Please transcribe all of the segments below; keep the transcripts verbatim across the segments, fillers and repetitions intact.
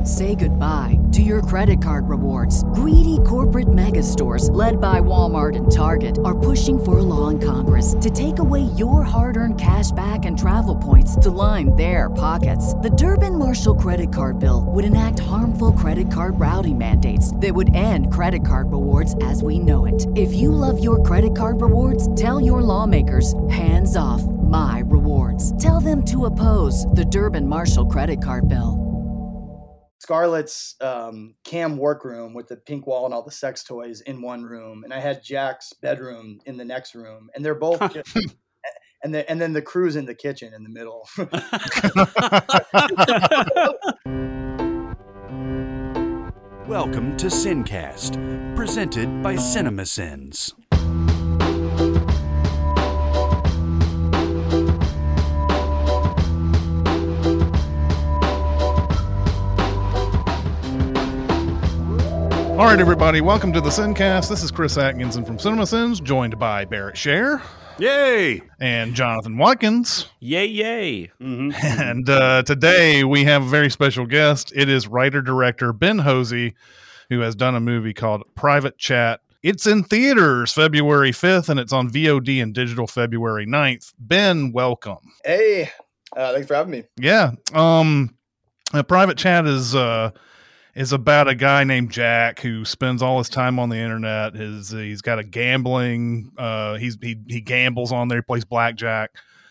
Say goodbye to your credit card rewards. Greedy corporate mega stores, led by Walmart and Target, are pushing for a law in Congress to take away your hard-earned cash back and travel points to line their pockets. The Durbin-Marshall credit card bill would enact harmful credit card routing mandates that would end credit card rewards as we know it. If you love your credit card rewards, tell your lawmakers, hands off my rewards. Tell them to oppose the Durbin-Marshall credit card bill. Scarlett's um, cam workroom with the pink wall and all the sex toys in one room, and I had Jack's bedroom in the next room, and they're both just, and the, and then the crew's in the kitchen in the middle. Welcome to Sincast, presented by CinemaSins. All right, everybody, welcome to the Sincast. This is Chris Atkinson from CinemaSins, joined by Barrett Scher. Yay! And Jonathan Watkins. Yay, yay. Mm-hmm. And uh, today we have a very special guest. It is writer-director Ben Hosey, who has done a movie called Private Chat. It's in theaters February fifth, and it's on V O D and digital February ninth. Ben, welcome. Hey, uh, thanks for having me. Yeah. Um, a Private Chat is... Uh, is about a guy named Jack who spends all his time on the internet. His he's got a gambling. Uh, he's he he gambles on there. He plays blackjack,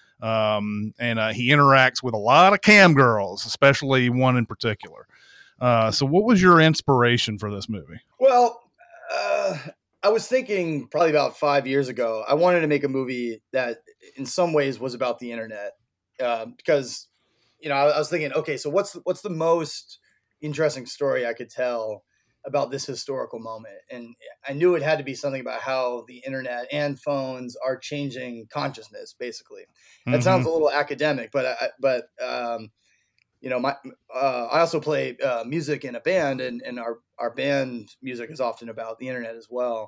um, and uh, he interacts with a lot of cam girls, especially one in particular. Uh, so, what was your inspiration for this movie? Well, uh, I was thinking probably about five years ago. I wanted to make a movie that, in some ways, was about the internet uh, because you know I, I was thinking, okay, so what's the, what's the most interesting story I could tell about this historical moment. And I knew it had to be something about how the internet and phones are changing consciousness, basically. That mm-hmm. sounds a little academic, but, I, but, um, you know, my, uh, I also play uh, music in a band, and, and our, our band music is often about the internet as well.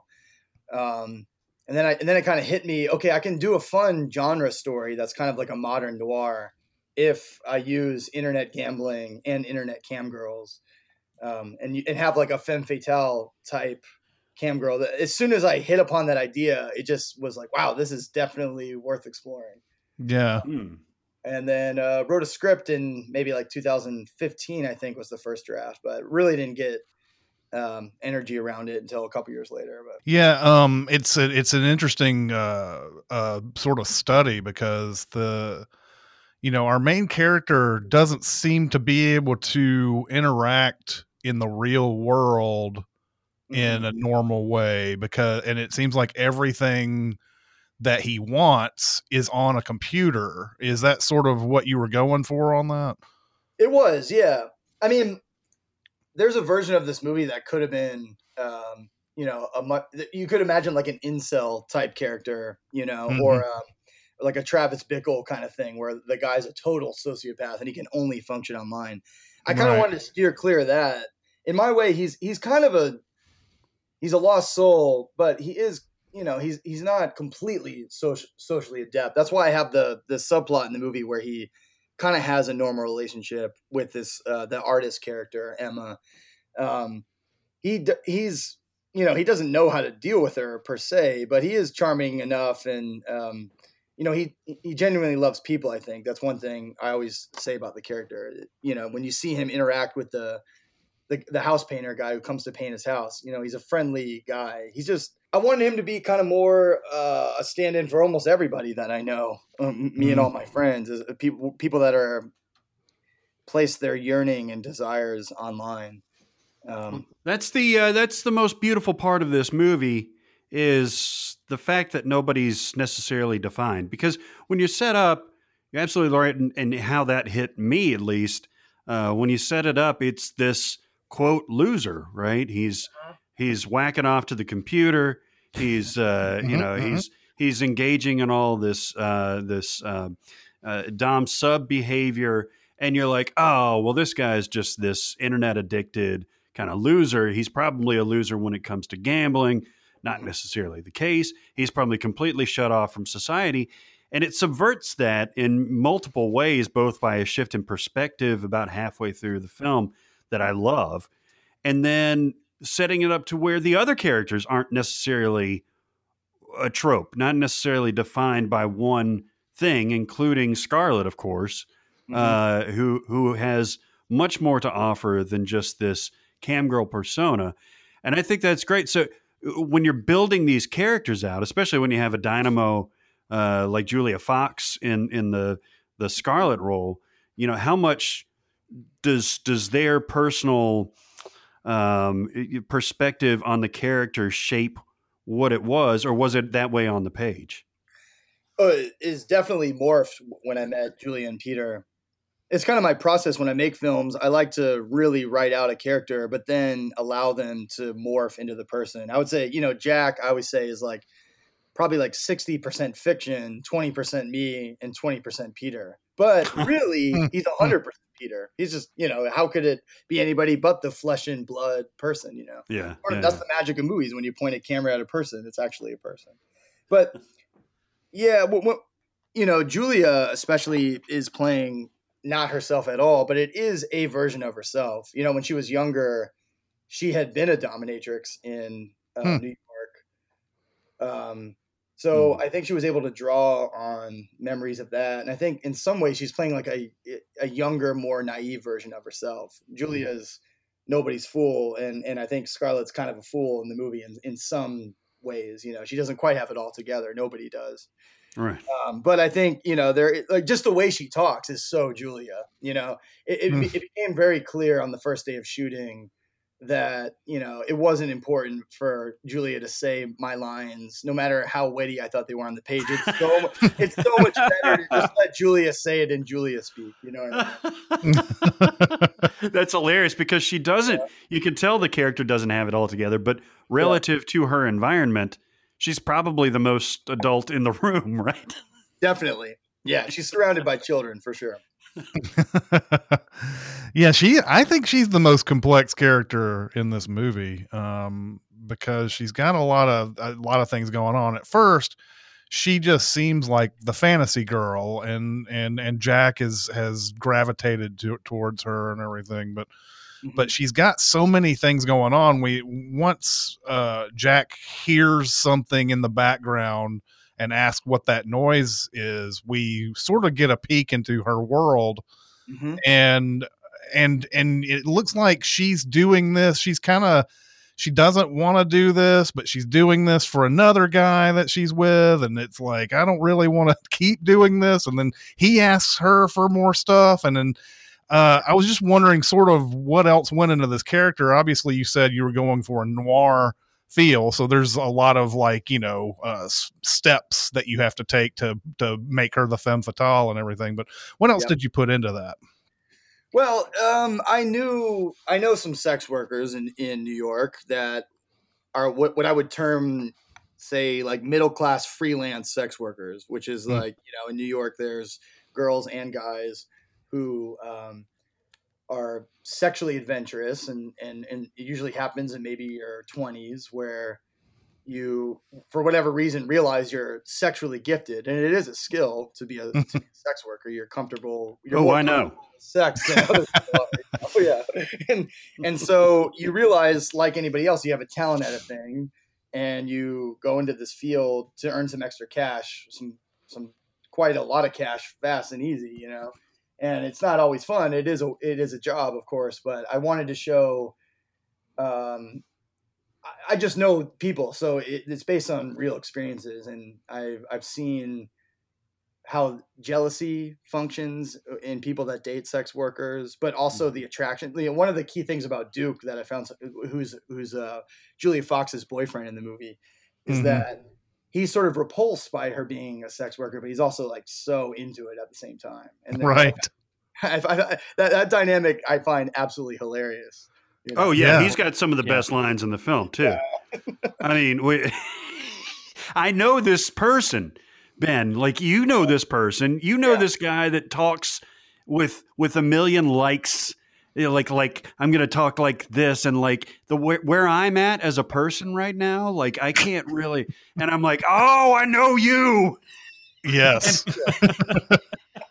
Um, and then I, and then it kind of hit me, okay, I can do a fun genre story that's kind of like a modern noir if I use internet gambling and internet cam girls, um, and and have like a femme fatale type cam girl. As soon as I hit upon that idea, it just was like, wow, this is definitely worth exploring. Yeah. Hmm. And then uh, wrote a script in maybe like two thousand fifteen, I think was the first draft, but really didn't get um, energy around it until a couple years later. But yeah, um, it's a, it's an interesting uh, uh, sort of study because the. You know, our main character doesn't seem to be able to interact in the real world mm-hmm. in a normal way because, and it seems like everything that he wants is on a computer. Is that sort of what you were going for on that? It was, yeah. I mean, there's a version of this movie that could have been, um, you know, a you could imagine like an incel type character, you know, mm-hmm. or, um, like a Travis Bickle kind of thing where the guy's a total sociopath and he can only function online. I kind of right. wanted to steer clear of that. In my way, he's he's kind of a he's a lost soul, but he is, you know, he's he's not completely social, socially adept. That's why I have the the subplot in the movie where he kind of has a normal relationship with this uh, the artist character, Emma. Um, he he's you know, he doesn't know how to deal with her per se, but he is charming enough and um you know, he he genuinely loves people, I think. That's one thing I always say about the character. You know, when you see him interact with the, the the house painter guy who comes to paint his house, you know, he's a friendly guy. He's just, I wanted him to be kind of more uh, a stand-in for almost everybody that I know, um, me and all my friends, is people people that are place their yearning and desires online. Um, that's the uh, that's the most beautiful part of this movie is the fact that nobody's necessarily defined. Because when you set up, you're absolutely right, and, and how that hit me at least, uh, when you set it up, it's this quote loser, right? He's he's whacking off to the computer. He's uh, you know mm-hmm. he's he's engaging in all this uh, this uh, uh, dom sub behavior, and you're like, oh well, this guy's just this internet addicted kind of loser. He's probably a loser when it comes to gambling. Not necessarily the case. He's probably completely shut off from society. And it subverts that in multiple ways, both by a shift in perspective about halfway through the film. that I love, and then setting it up to where the other characters aren't necessarily a trope, not necessarily defined by one thing, including Scarlett, of course, mm-hmm. uh, who who has much more to offer than just this cam girl persona. And I think that's great. So when you're building these characters out, especially when you have a dynamo uh, like Julia Fox in in the the Scarlett role, you know, how much does does their personal um, perspective on the character shape what it was, or was it that way on the page? Oh, it is definitely morphed when I met Julia and Peter. It's kind of my process when I make films. I like to really write out a character, but then allow them to morph into the person. I would say, you know, Jack, I always say, is like probably like sixty percent fiction, twenty percent me, and twenty percent Peter. But really, he's one hundred percent Peter. He's just, you know, how could it be anybody but the flesh and blood person, you know? Yeah. Or yeah. That's the magic of movies. When you point a camera at a person, it's actually a person. But yeah, well, well, you know, Julia especially is playing not herself at all, but it is a version of herself. You know, when she was younger, she had been a dominatrix in uh, hmm. New York. Um, so hmm. I think she was able to draw on memories of that. And I think in some ways she's playing like a, a younger, more naive version of herself. Julia's nobody's fool. And, and I think Scarlett's kind of a fool in the movie in, in some ways. You know, she doesn't quite have it all together. Nobody does. Right. Um, but I think, you know, there, like just the way she talks is so Julia, you know, it, it, mm. it became very clear on the first day of shooting that, you know, it wasn't important for Julia to say my lines, no matter how witty I thought they were on the page. It's so, it's so much better to just let Julia say it and Julia speak, you know what I mean? That's hilarious because she doesn't, yeah. you can tell the character doesn't have it all together, but relative yeah. to her environment, she's probably the most adult in the room, right? Definitely. Yeah, she's surrounded by children for sure. yeah, she I think she's the most complex character in this movie um, because she's got a lot of a lot of things going on. At first, she just seems like the fantasy girl, and and and Jack is has gravitated to, towards her and everything, but but she's got so many things going on. We once uh, Jack hears something in the background and asks what that noise is, we sort of get a peek into her world, mm-hmm. and and and it looks like she's doing this. She's kind of she doesn't want to do this, but she's doing this for another guy that she's with, and it's like, I don't really want to keep doing this. And then he asks her for more stuff, and then. Uh, I was just wondering sort of what else went into this character. Obviously, you said you were going for a noir feel, so there's a lot of like, you know, uh, s- steps that you have to take to to make her the femme fatale and everything. But what else yeah. did you put into that? Well, um, I knew I know some sex workers in, in New York that are what, what I would term, say, like middle class freelance sex workers, which is mm. like, you know, in New York, there's girls and guys who um, are sexually adventurous, and, and, and it usually happens in maybe your twenties where you, for whatever reason, realize you're sexually gifted, and it is a skill to be a, to be a sex worker. You're comfortable. You're oh, I know. Sex than other people. Oh, yeah. And, and so you realize, like anybody else, you have a talent at a thing, and you go into this field to earn some extra cash, some some quite a lot of cash fast and easy, you know. And it's not always fun. It is a it is a job, of course, but I wanted to show. Um, I, I just know people, so it, it's based on real experiences, and I've I've seen how jealousy functions in people that date sex workers, but also the attraction. You know, one of the key things about Duke that I found, who's who's uh, Julia Fox's boyfriend in the movie, is mm-hmm. that he's sort of repulsed by her being a sex worker, but he's also like so into it at the same time. And then, right. I, I, I, that, that dynamic I find absolutely hilarious. You know? Oh yeah. yeah. He's got some of the yeah. best lines in the film too. Yeah. I mean, we, I know this person, Ben, like, you know, this person, you know, yeah. this guy that talks with, with a million likes. You know, like, like I'm going to talk like this, and like the where, where I'm at as a person right now, like I can't really, and I'm like, oh, I know you. Yes. And,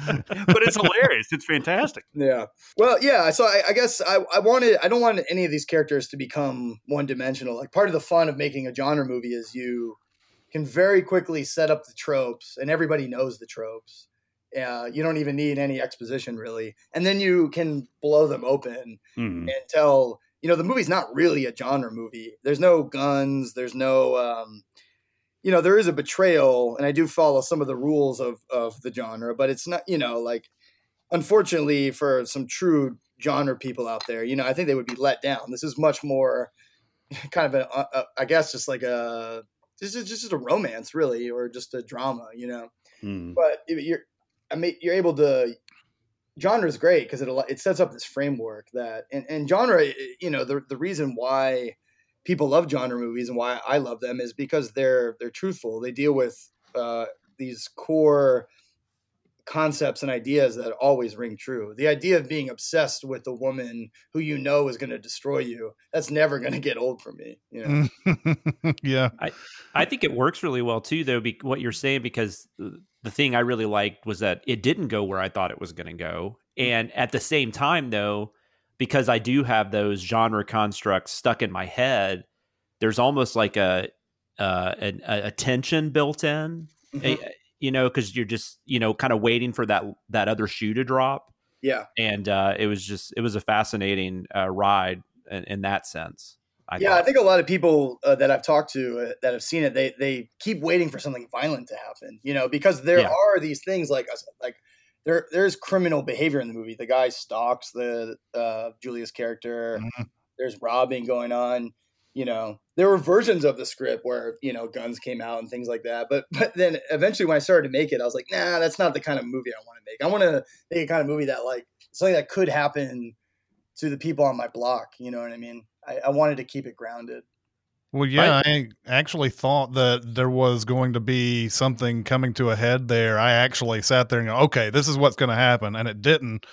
but it's hilarious. It's fantastic. Yeah. Well, yeah. So I, I guess I, I wanted, I don't want any of these characters to become one dimensional. Like part of the fun of making a genre movie is you can very quickly set up the tropes and everybody knows the tropes. Uh, you don't even need any exposition really. And then you can blow them open mm. and tell, you know, the movie's not really a genre movie. There's no guns. There's no, um, you know, there is a betrayal, and I do follow some of the rules of, of the genre, but it's not, you know, like, unfortunately for some true genre people out there, you know, I think they would be let down. This is much more kind of a, a I guess, just like a, this is just a romance really, or just a drama, you know, mm. but you're, I mean, you're able to, genre is great because it, it sets up this framework that, and, and genre, you know, the the reason why people love genre movies and why I love them is because they're they're truthful. They deal with uh, these core concepts and ideas that always ring true. The idea of being obsessed with a woman who you know is going to destroy you, that's never going to get old for me. You know? Yeah. I, I think it works really well too, though, be, what you're saying, because the thing I really liked was that it didn't go where I thought it was going to go. And at the same time, though, because I do have those genre constructs stuck in my head, there's almost like a uh, a, a tension built in, mm-hmm. a, you know, because you're just, you know, kind of waiting for that that other shoe to drop. Yeah. And uh, it was just, it was a fascinating uh, ride in, in that sense. I yeah, thought. I think a lot of people uh, that I've talked to uh, that have seen it, they they keep waiting for something violent to happen, you know, because there yeah. are these things like like. There, there's criminal behavior in the movie. The guy stalks the uh, Julia's character. Mm-hmm. There's robbing going on. You know, there were versions of the script where, you know, guns came out and things like that. But but then eventually when I started to make it, I was like, nah, that's not the kind of movie I want to make. I want to make a kind of movie that, like, something that could happen to the people on my block. You know what I mean? I, I wanted to keep it grounded. Well, yeah, I actually thought that there was going to be something coming to a head there. I actually sat there and go, okay, this is what's going to happen. And it didn't.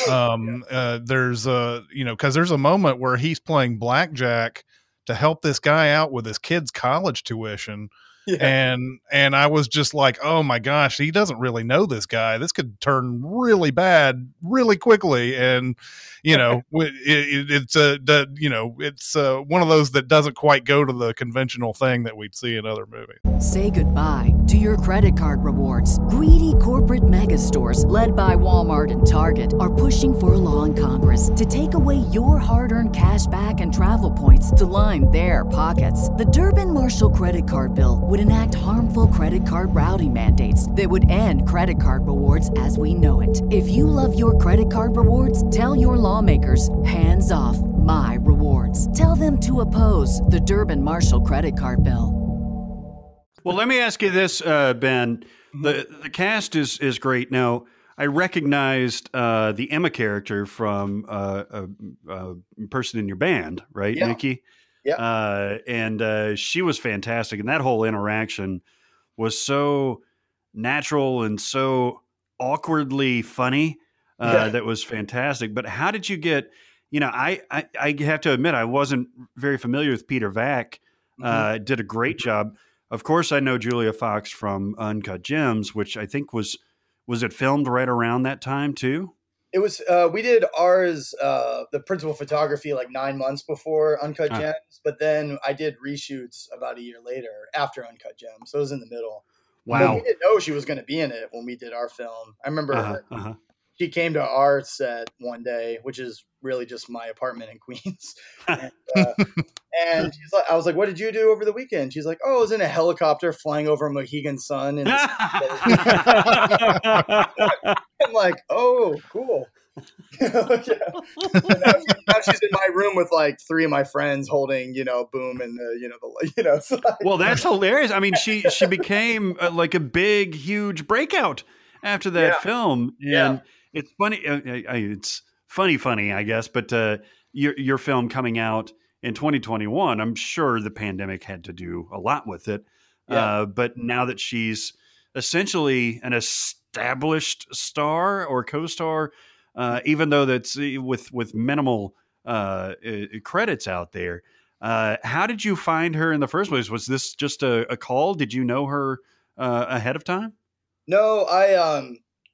Um, yeah. uh, there's a, you know, cause there's a moment where he's playing blackjack to help this guy out with his kid's college tuition. Yeah. And, and I was just like, oh my gosh, he doesn't really know this guy. This could turn really bad really quickly. And, you know, it, it, it's a, uh, you know, it's uh, one of those that doesn't quite go to the conventional thing that we'd see in other movies. Say goodbye to your credit card rewards. Greedy corporate mega stores, led by Walmart and Target, are pushing for a law in Congress to take away your hard-earned cash back and travel points to line their pockets. The Durbin-Marshall credit card bill would enact harmful credit card routing mandates that would end credit card rewards as we know it. If you love your credit card rewards, tell your lawmakers, hands off my rewards. Tell them to oppose the Durbin-Marshall credit card bill. Well, let me ask you this, uh, Ben. The the cast is is great. Now, I recognized uh, the Emma character from uh, a, a person in your band, right, yeah. Nikki? Yeah. Uh, and uh, she was fantastic. And that whole interaction was so natural and so awkwardly funny. Uh, yeah. That was fantastic. But how did you get, you know, I, I, I have to admit, I wasn't very familiar with Peter Vack. Mm-hmm. Uh, did a great job. Of course, I know Julia Fox from Uncut Gems, which I think was, was it filmed right around that time too? It was, uh, we did ours, uh, the principal photography, like nine months before Uncut Gems, uh, but then I did reshoots about a year later after Uncut Gems. So it was in the middle. Wow. But we didn't know she was going to be in it when we did our film. I remember uh-huh, uh-huh. she came to our set one day, which is really just my apartment in Queens. And, uh, and she's like, I was like, what did you do over the weekend? She's like, oh, I was in a helicopter flying over Mohegan Sun. And I'm like, oh, cool. yeah. now, now she's in my room with like three of my friends holding, you know, Boom and the, you know, the, you know. So like, well, that's hilarious. I mean, she, she became uh, like a big, huge breakout after that yeah. film. And yeah. it's funny. Uh, it's funny, funny, I guess. But uh, your, your film coming out in twenty twenty-one, I'm sure the pandemic had to do a lot with it. Yeah. Uh, but now that she's essentially an established star or co-star, uh, even though that's with, with minimal uh, credits out there, uh, how did you find her in the first place? Was this just a, a call? Did you know her uh, ahead of time? No, I, um,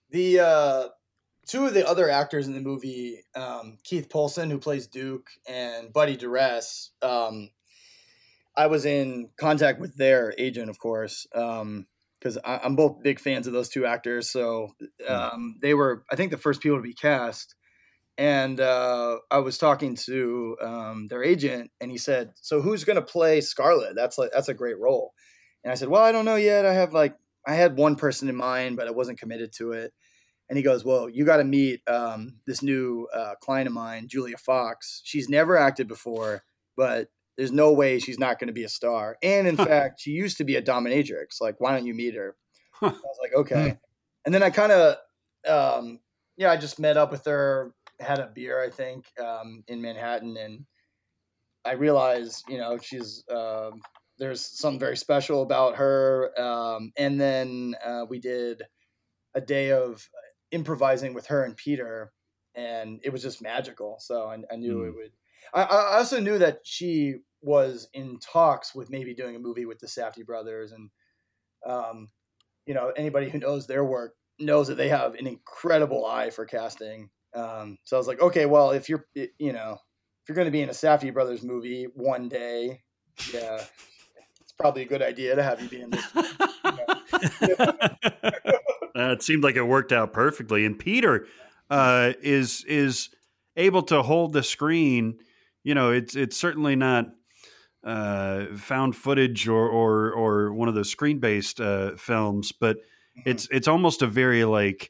The uh, two of the other actors in the movie, um, Keith Polson, who plays Duke, and Buddy Duress, um, I was in contact with their agent, of course, um, because I'm both big fans of those two actors. So um, they were, I think, the first people to be cast. And uh, I was talking to um, their agent, and he said, "So who's going to play Scarlet? That's like that's a great role." And I said, "Well, I don't know yet. I have like I had one person in mind, but I wasn't committed to it." And he goes, "Well, you got to meet um, this new uh, client of mine, Julia Fox. She's never acted before, but there's no way she's not going to be a star. And in fact, she used to be a dominatrix. Like, why don't you meet her?" I was like, "Okay." And then I kind of, um, yeah, I just met up with her, had a beer, I think, um, in Manhattan. And I realized, you know, she's, uh, there's something very special about her. Um, and then uh, we did a day of improvising with her and Peter, and it was just magical. So I, I knew mm. it would, I, I also knew that she was in talks with maybe doing a movie with the Safdie brothers. And, um, you know, anybody who knows their work knows that they have an incredible eye for casting. Um, so I was like, okay, well, if you're, you know, if you're going to be in a Safdie brothers movie one day, yeah, it's probably a good idea to have you be in this. You know? Uh, it seemed like it worked out perfectly. And Peter uh, is is able to hold the screen. You know, it's it's certainly not uh, found footage or or or one of those screen based uh, films, but mm-hmm. it's it's almost a very like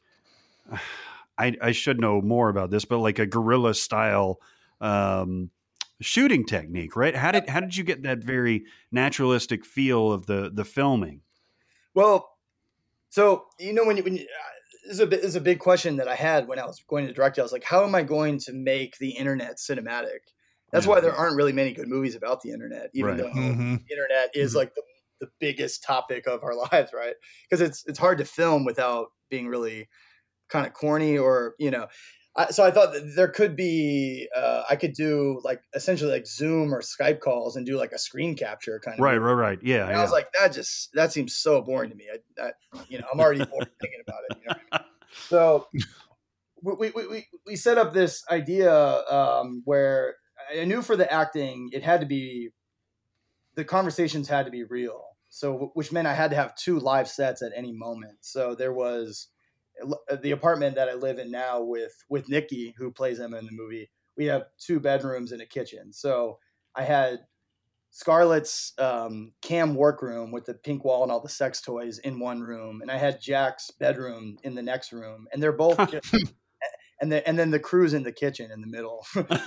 I, I should know more about this, but like a guerrilla style um, shooting technique, right? How did how did you get that very naturalistic feel of the the filming? Well. So, you know, when you, when you, uh, this is a bit, this is a big question that I had when I was going to direct it. I was like, how am I going to make the internet cinematic? That's yeah. why there aren't really many good movies about the internet, even right. though mm-hmm. the internet is mm-hmm. like the, the biggest topic of our lives, right? Because it's, it's hard to film without being really kind of corny or, you know, I, so I thought that there could be, uh, I could do like essentially like Zoom or Skype calls and do like a screen capture kind of. Right, right, right. Yeah. And yeah. I was like, that just, that seems so boring to me. I, I you know, I'm already bored thinking about it. You know what I mean? So we, we, we, we set up this idea um, where I knew for the acting, it had to be, the conversations had to be real. So, which meant I had to have two live sets at any moment. So there was, the apartment that I live in now with, with Nikki, who plays Emma in the movie, we have two bedrooms and a kitchen. So I had Scarlett's um, cam workroom with the pink wall and all the sex toys in one room. And I had Jack's bedroom in the next room. And they're both just, and then, and then the crew's in the kitchen in the middle.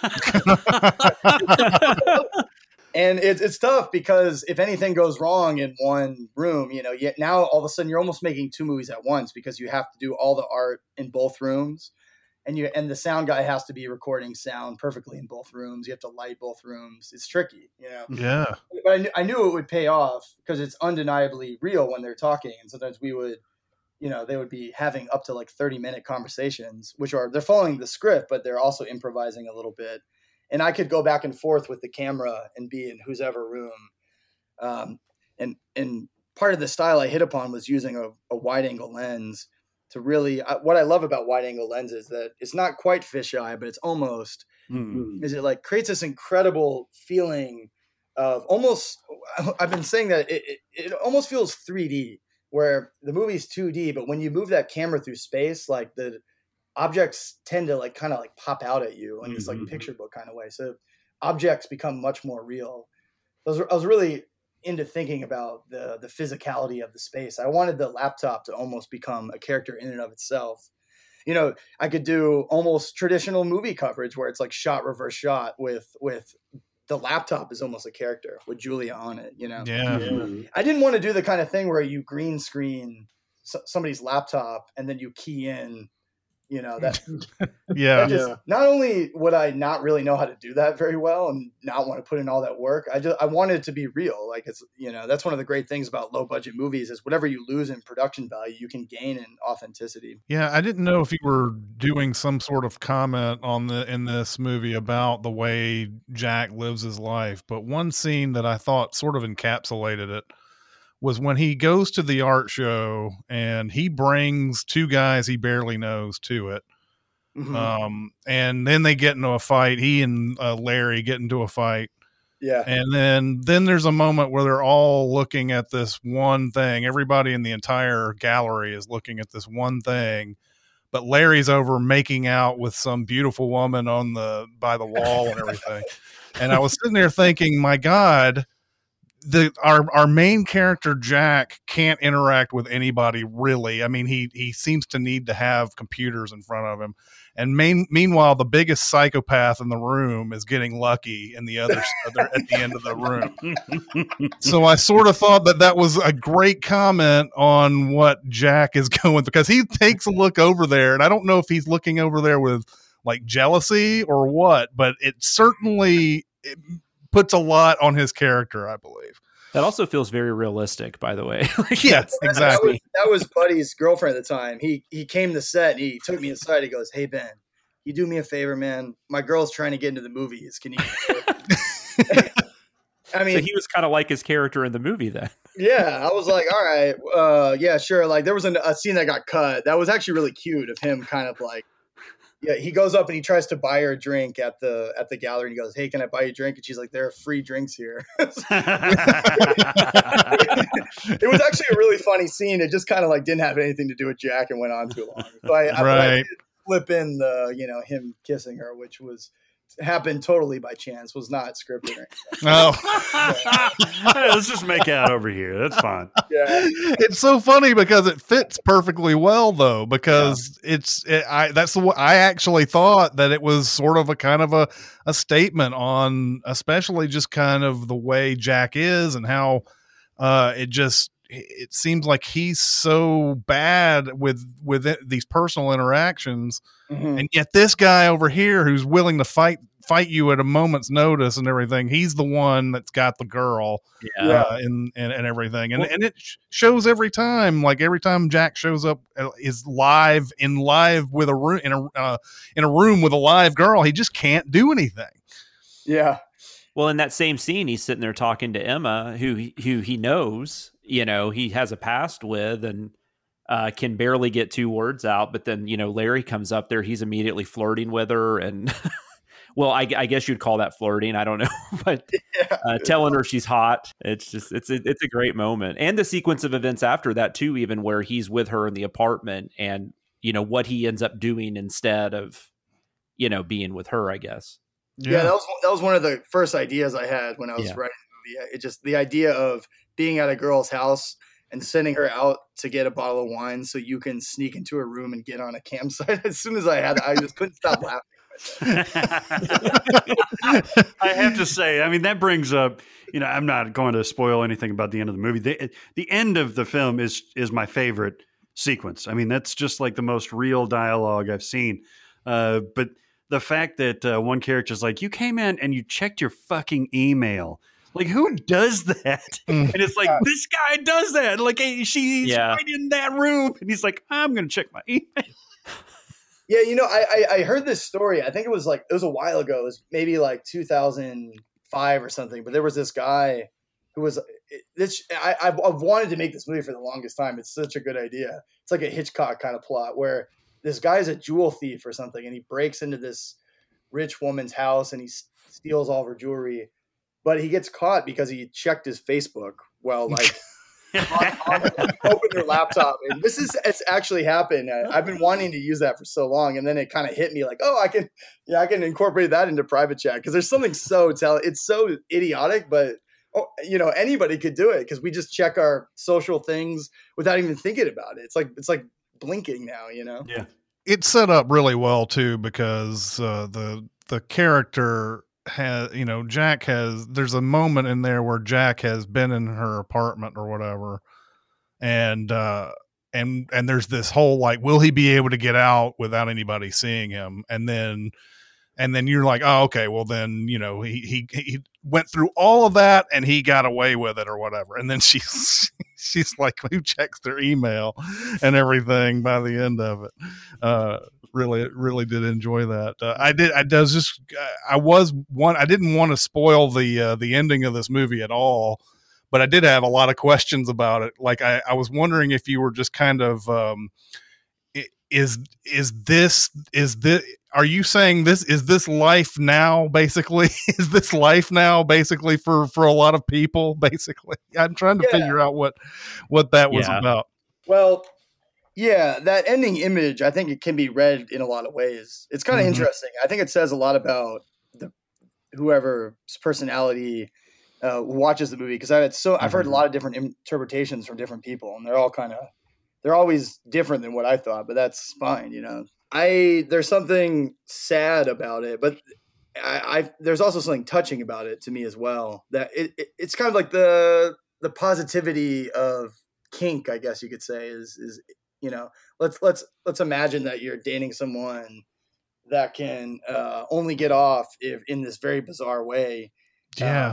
And it's it's tough because if anything goes wrong in one room, you know, yet now all of a sudden you're almost making two movies at once because you have to do all the art in both rooms, and you and the sound guy has to be recording sound perfectly in both rooms. You have to light both rooms. It's tricky, you know. Yeah. But I, kn- I knew it would pay off because it's undeniably real when they're talking, and sometimes we would, you know, they would be having up to like thirty minute conversations, which are they're following the script, but they're also improvising a little bit. And I could go back and forth with the camera and be in whose ever room. Um, and and part of the style I hit upon was using a, a wide angle lens to really, I, what I love about wide angle lenses is that it's not quite fisheye, but it's almost, mm-hmm. is it like creates this incredible feeling of almost, I've been saying that it, it, it almost feels three D where the movie's two D, but when you move that camera through space, like the objects tend to like kind of like pop out at you in this like picture book kind of way. So objects become much more real. Those were, I was really into thinking about the the physicality of the space. I wanted the laptop to almost become a character in and of itself. You know, I could do almost traditional movie coverage where it's like shot reverse shot with with the laptop is almost a character with Julia on it. You know, yeah. yeah. I didn't want to do the kind of thing where you green screen somebody's laptop and then you key in. You know, that, yeah. that just, yeah. Not only would I not really know how to do that very well and not want to put in all that work, I just, I wanted it to be real. Like it's, you know, that's one of the great things about low budget movies is whatever you lose in production value, you can gain in authenticity. Yeah. I didn't know if you were doing some sort of comment on the, in this movie about the way Jack lives his life, but one scene that I thought sort of encapsulated it was when he goes to the art show and he brings two guys he barely knows to it. Mm-hmm. Um, and then they get into a fight. He and uh, Larry get into a fight. Yeah. And then, then there's a moment where they're all looking at this one thing. Everybody in the entire gallery is looking at this one thing, but Larry's over making out with some beautiful woman on the, by the wall and everything. And I was sitting there thinking, my God, the, our, our main character, Jack, can't interact with anybody really. I mean, he, he seems to need to have computers in front of him. And main, meanwhile, the biggest psychopath in the room is getting lucky in the other, other at the end of the room. So I sort of thought that that was a great comment on what Jack is going, because he takes a look over there, and I don't know if he's looking over there with like jealousy or what, but it certainly it puts a lot on his character, I believe. That also feels very realistic, by the way. Like, yes, exactly. That was, that was Buddy's girlfriend at the time. He he came to set and he took me aside. He goes, "Hey Ben, you do me a favor, man. My girl's trying to get into the movies. Can you?" I mean, so he was kind of like his character in the movie then. Yeah, I was like, all right, uh, yeah, sure. Like there was an, a scene that got cut. That was actually really cute of him, kind of like. Yeah, he goes up and he tries to buy her a drink at the at the gallery, and he goes, "Hey, can I buy you a drink?" And she's like, "There are free drinks here." It was actually a really funny scene. It just kind of like didn't have anything to do with Jack and went on too long. So I, I, right. I did flip in the, you know, him kissing her, which was happened totally by chance, was not scripted or anything. Oh, hey, let's just make out over here. That's fine. Yeah, it's so funny because it fits perfectly well, though, because yeah. it's it, I that's what I actually thought, that it was sort of a kind of a a statement on, especially just kind of the way Jack is and how uh, it just it seems like he's so bad with with it, these personal interactions. Mm-hmm. And yet this guy over here who's willing to fight fight you at a moment's notice and everything, he's the one that's got the girl, yeah, uh, and, and and everything, and well, and it shows every time. Like every time Jack shows up, uh, is live in live with a room in a uh, in a room with a live girl. He just can't do anything. Yeah. Well, in that same scene, he's sitting there talking to Emma, who who he knows, you know, he has a past with, and. Uh, can barely get two words out, but then, you know, Larry comes up there. He's immediately flirting with her. And well, I, I guess you'd call that flirting. I don't know, but yeah. uh, telling her she's hot. It's just, it's a, it's a great moment. And the sequence of events after that too, even where he's with her in the apartment and, you know, what he ends up doing instead of, you know, being with her, I guess. Yeah, yeah that was, that was one of the first ideas I had when I was yeah. writing the movie. It just, the idea of being at a girl's house and sending her out to get a bottle of wine so you can sneak into her room and get on a campsite. As soon as I had it, I just couldn't stop laughing. I have to say, I mean, that brings up, you know, I'm not going to spoil anything about the end of the movie. The, the end of the film is is my favorite sequence. I mean, that's just like the most real dialogue I've seen. Uh, but the fact that uh, one character's like, you came in and you checked your fucking email. Like, who does that? And it's like, this guy does that. Like, hey, she's yeah. right in that room. And he's like, I'm going to check my email. Yeah, you know, I, I I heard this story. I think it was like, it was a while ago. It was maybe like two thousand five or something. But there was this guy who was, this. I, I've, I've wanted to make this movie for the longest time. It's such a good idea. It's like a Hitchcock kind of plot where this guy's a jewel thief or something. And he breaks into this rich woman's house and he steals all of her jewelry. But he gets caught because he checked his Facebook while like on, on, open their laptop. And this is it's actually happened. I, I've been wanting to use that for so long, and then it kind of hit me like, oh, I can, yeah, I can incorporate that into private chat because there's something so tell. It's so idiotic, but oh, you know, anybody could do it because we just check our social things without even thinking about it. It's like it's like blinking now, you know. Yeah, it's set up really well too because uh, the the character. Has you know Jack has there's a moment in there where Jack has been in her apartment or whatever, and uh and and there's this whole like, will he be able to get out without anybody seeing him? And then and then you're like, oh, okay, well then, you know, he he he went through all of that and he got away with it or whatever. And then she's she's like, who checks their email and everything by the end of it. Uh really really did enjoy that. uh, I did I does just I was one I didn't want to spoil the uh, the ending of this movie at all, but I did have a lot of questions about it. Like I, I was wondering if you were just kind of, um, is is this is this are you saying this is this life now basically is this life now basically for for a lot of people basically? I'm trying to Yeah. figure out what what that was Yeah. about. Well, yeah, that ending image, I think it can be read in a lot of ways. It's kind of Mhm. interesting. I think it says a lot about the whoever's personality uh, watches the movie, because I had so I've heard a Mhm. lot of different interpretations from different people, and they're all kind of they're always different than what I thought, but that's fine, you know. I there's something sad about it, but I, I there's also something touching about it to me as well. That it, it it's kind of like the the positivity of kink, I guess you could say, is is you know, let's let's let's imagine that you're dating someone that can uh, only get off if in this very bizarre way. Yeah. Um,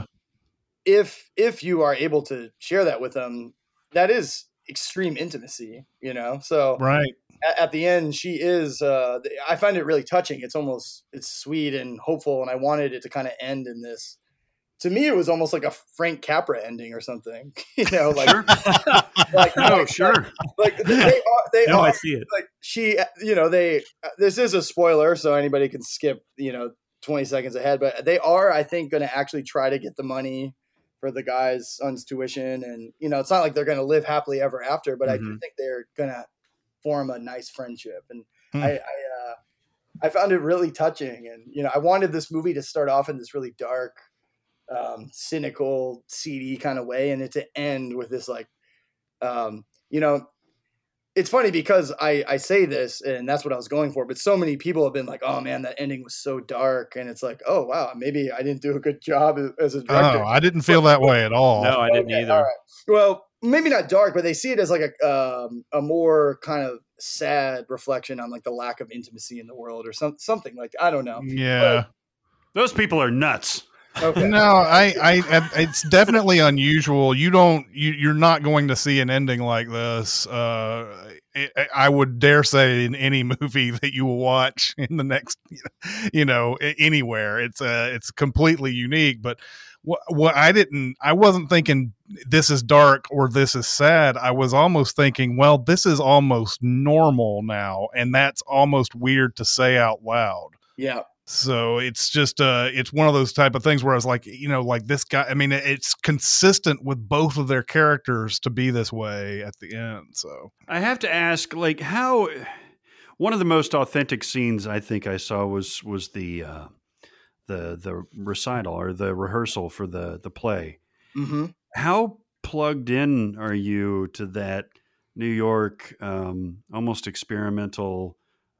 if if you are able to share that with them, that is extreme intimacy, you know. So Right. at, at the end, she is. Uh, I find it really touching. It's almost it's sweet and hopeful, and I wanted it to kind of end in this. To me, it was almost like a Frank Capra ending or something, you know, like Sure. like No, like, sure. like they are they No, I are see it. like she, you know, they. This is a spoiler, so anybody can skip, you know, twenty seconds ahead. But they are, I think, going to actually try to get the money for the guy's son's tuition, and you know, it's not like they're going to live happily ever after. But I do Mhm. think they're going to form a nice friendship, and Hmm. I, I, uh, I found it really touching. And you know, I wanted this movie to start off in this really dark, um, cynical, seedy kind of way, and it to end with this like, um, you know. It's funny because I, I say this and that's what I was going for, but so many people have been like, oh man, that ending was so dark. And it's like, oh wow, maybe I didn't do a good job as, as a director. Oh, I didn't feel that way at all. No, I didn't Okay, either. all right. Well, maybe not dark, but they see it as like a, um, a more kind of sad reflection on like the lack of intimacy in the world or some, something like, I don't know. Yeah. Those people are nuts. Okay. No, I, I, it's definitely unusual. You don't, you, you're not going to see an ending like this. Uh, I, I would dare say in any movie that you will watch in the next, you know, anywhere. It's uh it's completely unique. But what, what I didn't, I wasn't thinking this is dark or this is sad. I was almost thinking, well, this is almost normal now, and that's almost weird to say out loud. Yeah. So it's just uh it's one of those type of things where I was like, you know, like this guy, I mean, it's consistent with both of their characters to be this way at the end. So I have to ask, like, how one of the most authentic scenes I think I saw was was the uh, the the recital or the rehearsal for the the play. Mm-hmm. How plugged in are you to that New York um, almost experimental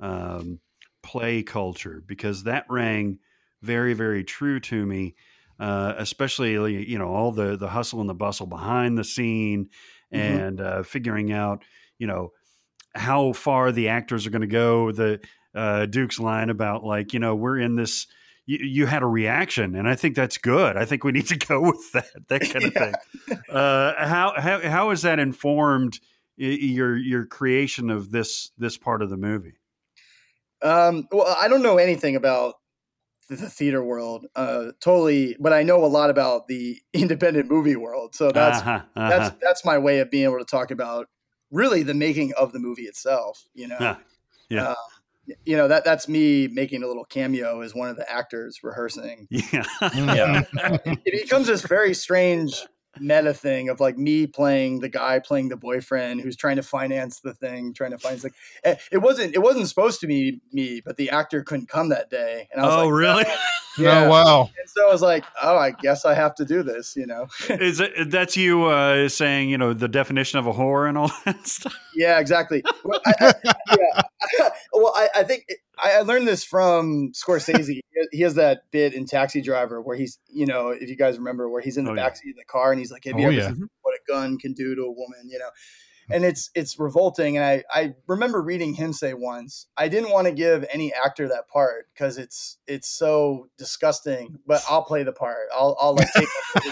um, play culture? Because that rang very, very true to me, uh, especially, you know, all the, the hustle and the bustle behind the scene and uh, figuring out, you know, how far the actors are going to go. The uh, Duke's line about like, you know, we're in this, you, you had a reaction, and I think that's good. I think we need to go with that, that kind of Yeah. thing. Uh, how, how, how has that informed your, your creation of this, this part of the movie? Um, well, I don't know anything about the, the theater world, uh, totally, but I know a lot about the independent movie world. So that's Uh-huh, uh-huh. that's that's my way of being able to talk about really the making of the movie itself. You know, Yeah. Yeah. Uh, you know that that's me making a little cameo as one of the actors rehearsing. Yeah. Yeah. It becomes this very strange meta thing of like me playing the guy playing the boyfriend who's trying to finance the thing, trying to finance like it wasn't it wasn't supposed to be me, but the actor couldn't come that day, and I was Oh, like, really? yeah. Oh, wow. And so I was like, oh, I guess I have to do this, you know. Is it that's you uh, saying, you know, the definition of a whore and all that stuff? Yeah, exactly. Well, I, I, yeah. well, I, I think it, I learned this from Scorsese. He has that bit in Taxi Driver where he's, you know, if you guys remember, where he's in the Oh, yeah. backseat of the car and he's like, "Have you Oh, ever yeah. seen what a gun can do to a woman?" You know, and it's it's revolting. And I I remember reading him say once, I didn't want to give any actor that part because it's it's so disgusting. But I'll play the part. I'll I'll like take.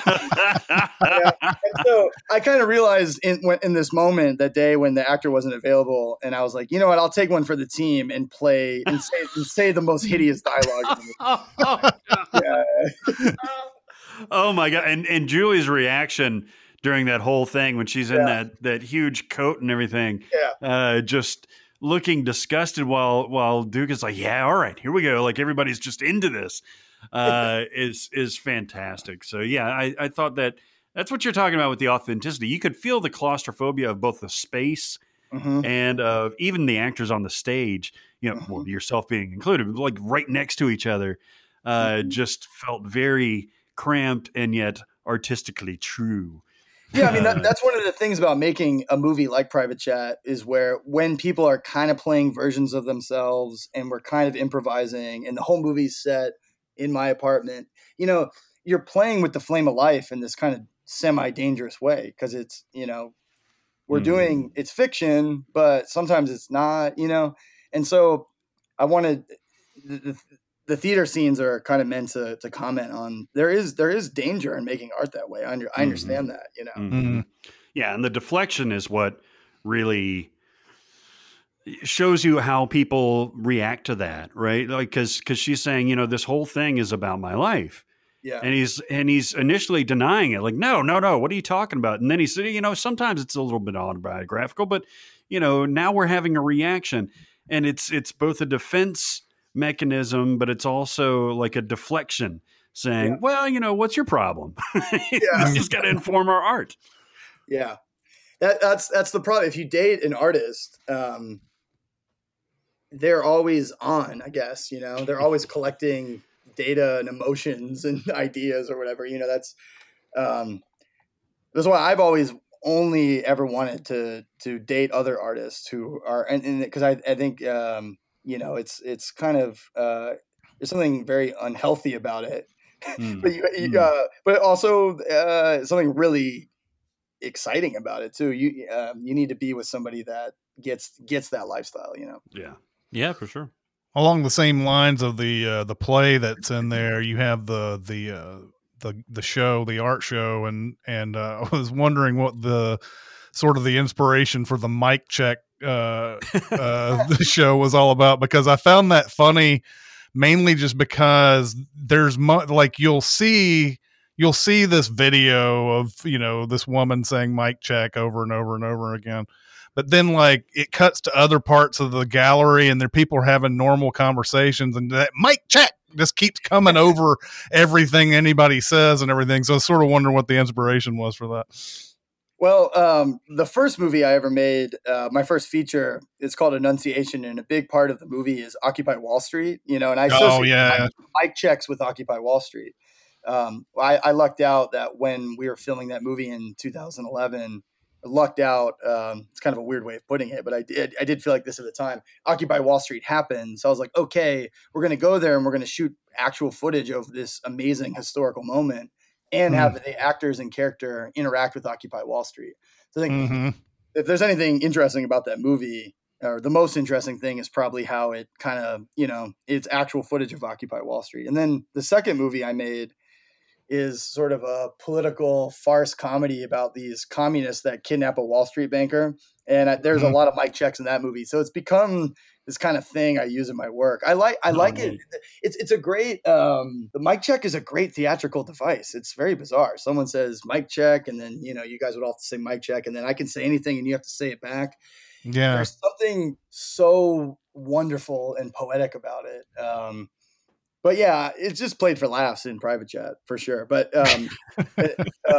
Yeah. And so I kind of realized in when, in this moment that day when the actor wasn't available, and I was like, you know what, I'll take one for the team and play and say, and say the most hideous dialogue. In the movie. Yeah. Oh my God. And and Julie's reaction during that whole thing when she's in Yeah. that that huge coat and everything. Yeah. Uh, just looking disgusted while while Duke is like, yeah, all right, here we go. Like everybody's just into this. Uh, is is fantastic. So yeah, I, I thought that that's what you're talking about with the authenticity. You could feel the claustrophobia of both the space Mm-hmm. and of even the actors on the stage, you know, well, yourself being included, like right next to each other, uh, Mm-hmm. just felt very cramped and yet artistically true. Yeah, I mean, that, Uh, that's one of the things about making a movie like Private Chat is where when people are kind of playing versions of themselves and we're kind of improvising and the whole movie's set in my apartment, you know, you're playing with the flame of life in this kind of semi-dangerous way because it's, you know, we're Mhm. doing, it's fiction, but sometimes it's not, you know? And so I wanted, the, the, the theater scenes are kind of meant to, to comment on, there is, there is danger in making art that way. I, under, I understand that, you know? Mhm. Yeah, and the deflection is what really shows you how people react to that, right? Like, because because she's saying, you know, this whole thing is about my life, Yeah. and he's and he's initially denying it, like, no, no, no, what are you talking about? And then he said, you know, sometimes it's a little bit autobiographical, but you know, now we're having a reaction, and it's it's both a defense mechanism, but it's also like a deflection, saying, Yeah. well, you know, what's your problem? Yeah. You just got to inform our art. Yeah, that, that's that's the problem. If you date an artist, um, they're always on. I guess you know they're always collecting data and emotions and ideas or whatever. You know that's um, that's why I've always only ever wanted to to date other artists who are and because I I think um, you know it's it's kind of uh, there's something very unhealthy about it, Mm. but you, you, Mm. uh, but also uh, something really exciting about it too. You um, you need to be with somebody that gets gets that lifestyle, you know. Yeah. Yeah, for sure. Along the same lines of the uh, the play that's in there, you have the the uh, the the show, the art show, and and uh, I was wondering what the sort of the inspiration for the mic check uh, uh, the show was all about, because I found that funny, mainly just because there's mo- like you'll see you'll see this video of, you know, this woman saying mic check over and over and over again. But then like it cuts to other parts of the gallery and there people are having normal conversations and that mic check just keeps coming over everything anybody says and everything. So I was sort of wondering what the inspiration was for that. Well, um, the first movie I ever made, uh, my first feature, it's called Annunciation, and a big part of the movie is Occupy Wall Street. You know, and I Oh, associate yeah. mic checks with Occupy Wall Street. Um, I, I lucked out that when we were filming that movie in two thousand eleven, I lucked out. Um, it's kind of a weird way of putting it, but I did. I did feel like this at the time. Occupy Wall Street happened, so I was like, okay, we're going to go there and we're going to shoot actual footage of this amazing historical moment and have the actors and character interact with Occupy Wall Street. So I think Mm-hmm. if there's anything interesting about that movie, or the most interesting thing is probably how it kind of, you know, it's actual footage of Occupy Wall Street. And then the second movie I made is sort of a political farce comedy about these communists that kidnap a Wall Street banker. And I, there's a Mhm. lot of mic checks in that movie. So it's become this kind of thing I use in my work. I like, I Oh, like neat. it. It's, it's a great, um, the mic check is a great theatrical device. It's very bizarre. Someone says mic check, and then, you know, you guys would all have to say mic check, and then I can say anything and you have to say it back. Yeah. There's something so wonderful and poetic about it. Um, but yeah, it's just played for laughs in Private Chat for sure. But um, uh,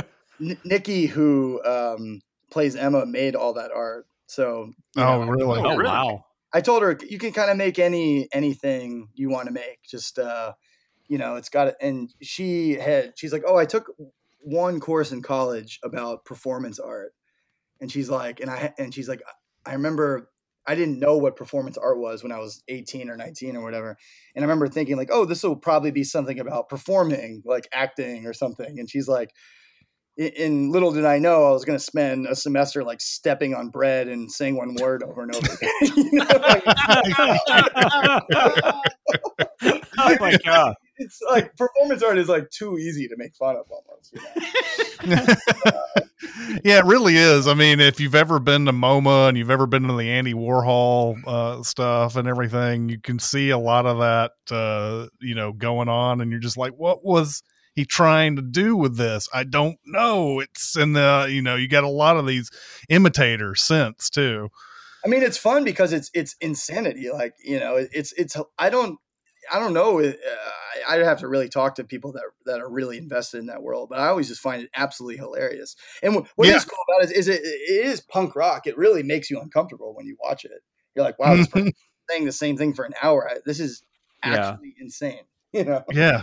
N- Nikki, who um, plays Emma, made all that art. So you Oh, know, really? Oh, really? wow. I told her you can kind of make any anything you want to make. Just uh, you know, it's got it. And she had she's like, oh, I took one course in college about performance art, and she's like, and I and she's like, I remember I didn't know what performance art was when I was eighteen or nineteen or whatever, and I remember thinking like, oh, this will probably be something about performing, like acting or something. And she's like, and little did I know I was going to spend a semester like stepping on bread and saying one word over and over again. You know, like, Oh my God. it's like performance art is like too easy to make fun of almost. You know? Yeah, it really is. I mean, if you've ever been to MoMA and you've ever been to the Andy Warhol uh, stuff and everything, you can see a lot of that, uh, you know, going on. And you're just like, what was he trying to do with this? I don't know. It's in the, you know, you got a lot of these imitators since too. I mean, it's fun because it's it's insanity. Like, you know, it's it's I don't I don't know. Uh, I'd have to really talk to people that that are really invested in that world. But I always just find it absolutely hilarious. And what Yeah. is cool about it is, is it it is punk rock. It really makes you uncomfortable when you watch it. You're like, wow, this person's saying the same thing for an hour. I, this is actually yeah. insane. You know? Yeah.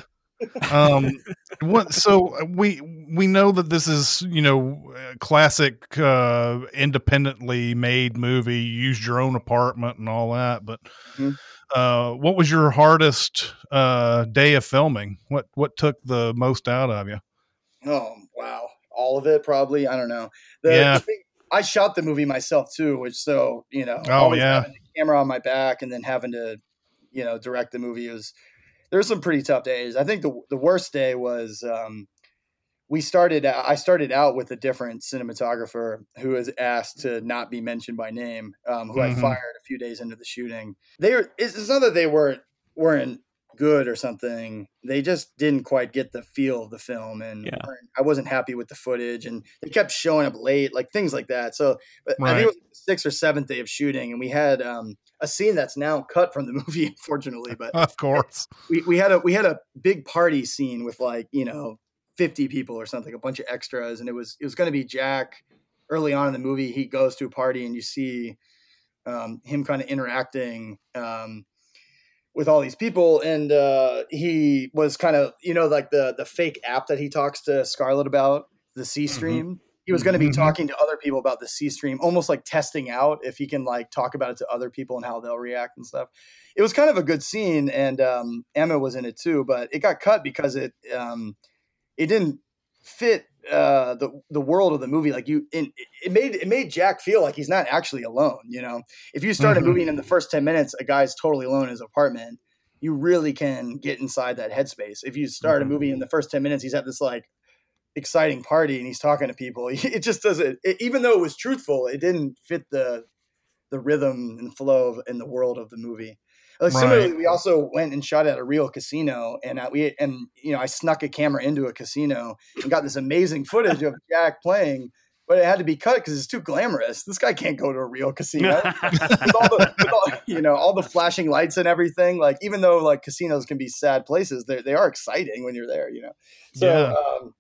um what so we we know that this is, you know, classic uh independently made movie. You used your own apartment and all that, but mm-hmm. uh what was your hardest uh day of filming? What what took the most out of you? Oh wow, all of it probably. I don't know. The, yeah the thing, I shot the movie myself too, which so you know, oh yeah having the camera on my back and then having to, you know, direct the movie was. There's some pretty tough days. I think the the worst day was um, we started. I started out with a different cinematographer who was asked to not be mentioned by name, um, who mm-hmm. I fired a few days into the shooting. They were. It's not that they weren't weren't good or something. They just didn't quite get the feel of the film, and yeah. I wasn't happy with the footage. And they kept showing up late, like things like that. So but right. I think it was the sixth or seventh day of shooting, and we had. Um, a scene that's now cut from the movie, unfortunately, but of course we, we had a, we had a big party scene with like, you know, fifty people or something, a bunch of extras. And it was, it was going to be Jack early on in the movie. He goes to a party and you see um, him kind of interacting um, with all these people. And uh, he was kind of, you know, like the, the fake app that he talks to Scarlett about, the C Stream. Mm-hmm. He was going to be mm-hmm. talking to other people about the C Stream, almost like testing out if he can like talk about it to other people and how they'll react and stuff. It was kind of a good scene, and um, Emma was in it too, but it got cut because it um, it didn't fit uh, the the world of the movie. Like you, it, it made it made Jack feel like he's not actually alone. You know, if you start mm-hmm. a movie and in the first ten minutes a guy's totally alone in his apartment, you really can get inside that headspace. If you start mm-hmm. a movie in the first ten minutes, he's at this like exciting party and he's talking to people. It just doesn't, it, even though it was truthful, it didn't fit the the rhythm and flow of, in the world of the movie. Like, right. Similarly, we also went and shot at a real casino, and uh, we and you know I snuck a camera into a casino and got this amazing footage of Jack playing, but it had to be cut because it's too glamorous. This guy can't go to a real casino with all the with all, you know all the flashing lights and everything. Like, even though like casinos can be sad places, they they are exciting when you're there. You know, so. Yeah. Um,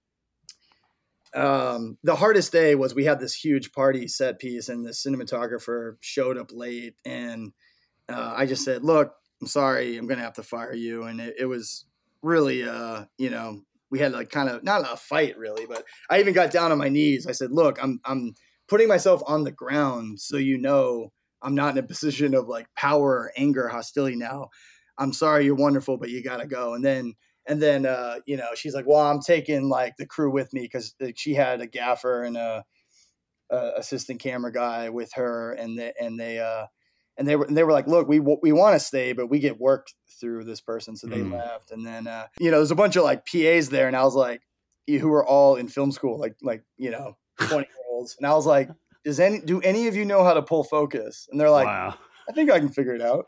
Um, the hardest day was we had this huge party set piece and the cinematographer showed up late, and uh, I just said, look, I'm sorry, I'm going to have to fire you. And it, it was really, uh, you know, we had like kind of not a fight really, but I even got down on my knees. I said, look, I'm, I'm putting myself on the ground. So, you know, I'm not in a position of like power or anger, hostility now. I'm sorry, you're wonderful, but you got to go. And then And then, uh, you know, she's like, well, I'm taking like the crew with me because like, she had a gaffer and a, a assistant camera guy with her. And they, and they, uh, and they were, and they were like, look, we, we want to stay, but we get worked through this person. So they mm. left. And then, uh, you know, there's a bunch of like P As there. And I was like, who were all in film school, like, like, you know, twenty year olds. And I was like, does any, do any of you know how to pull focus? And they're like, wow. I think I can figure it out.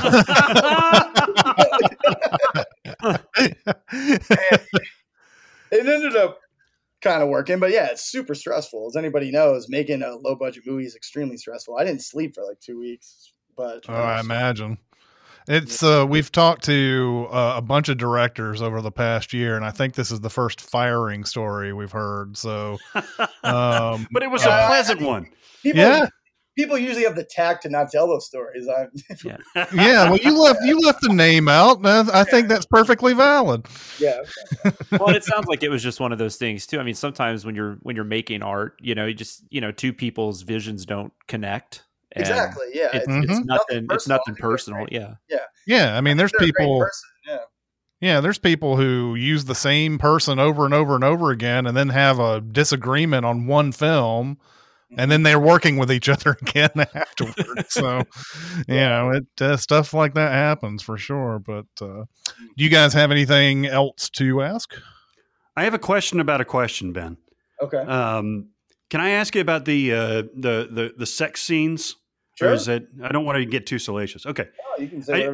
It ended up kind of working, but yeah, it's super stressful. As anybody knows, making a low budget movie is extremely stressful. I didn't sleep for like two weeks, but oh, I imagine it's. Uh, we've talked to uh, a bunch of directors over the past year, and I think this is the first firing story we've heard. So, um, but it was uh, a pleasant one. People, yeah. People usually have the tact to not tell those stories. yeah. yeah, well, you left you left the name out, and I think that's perfectly valid. Yeah. Well, it sounds like it was just one of those things too. I mean, sometimes when you're when you're making art, you know, you just you know, two people's visions don't connect. Exactly. Yeah. It, it's, it's mm-hmm. nothing. It's nothing personal. Yeah. Yeah. Yeah. I mean, there's people. Yeah. Yeah, there's people who use the same person over and over and over again, and then have a disagreement on one film. And then they're working with each other again afterwards. So, you know, it uh, stuff like that happens for sure. But uh, do you guys have anything else to ask? I have a question about a question, Ben. Okay. Um, can I ask you about the uh, the the the sex scenes? Sure. Or is it? I don't want to get too salacious. Okay. Oh, you can say whatever.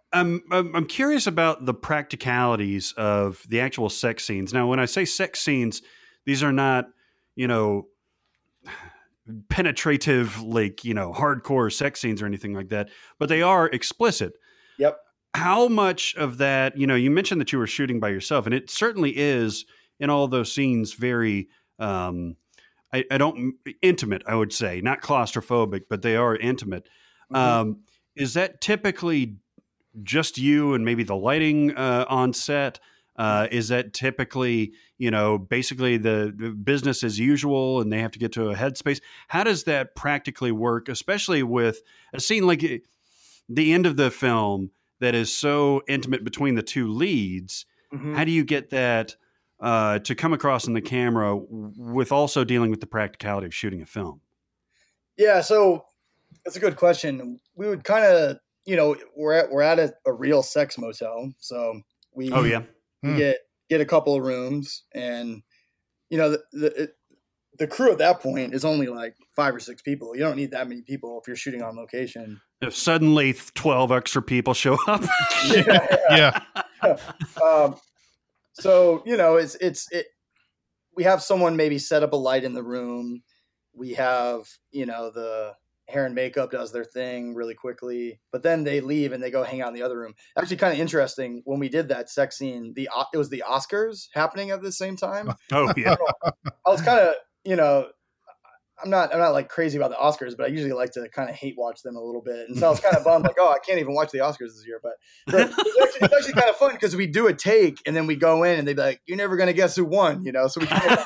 I'm, I'm I'm curious about the practicalities of the actual sex scenes. Now, when I say sex scenes, these are not, you know, penetrative, like, you know, hardcore sex scenes or anything like that, but they are explicit. Yep. How much of that, you know, you mentioned that you were shooting by yourself, and it certainly is in all those scenes very, um, I, I don't, intimate, I would say, not claustrophobic, but they are intimate. Mm-hmm. Um, is that typically just you and maybe the lighting uh, on set? Uh, is that typically, you know, basically the, the business as usual and they have to get to a headspace? How does that practically work, especially with a scene like the end of the film that is so intimate between the two leads? Mm-hmm. How do you get that uh, to come across in the camera with also dealing with the practicality of shooting a film? Yeah, so that's a good question. We would kind of, you know, we're at we're at a, a real sex motel, so we Oh yeah, we Hmm. get get a couple of rooms, and you know the the, it, the crew at that point is only like five or six people. You don't need that many people if you're shooting on location. if suddenly twelve extra people show up. Yeah. Yeah. um, so you know, it's it's it. We have someone maybe set up a light in the room. We have, you know, the hair and makeup does their thing really quickly, but then they leave and they go hang out in the other room. Actually, kind of interesting. When we did that sex scene, the it was the Oscars happening at the same time. Oh yeah. I was kind of, you know, I'm not, I'm not like crazy about the Oscars, but I usually like to kind of hate watch them a little bit. And so I was kind of bummed, like, oh, I can't even watch the Oscars this year. But the, it's, actually, it's actually kind of fun because we do a take and then we go in and they'd be like, you're never going to guess who won, you know? So we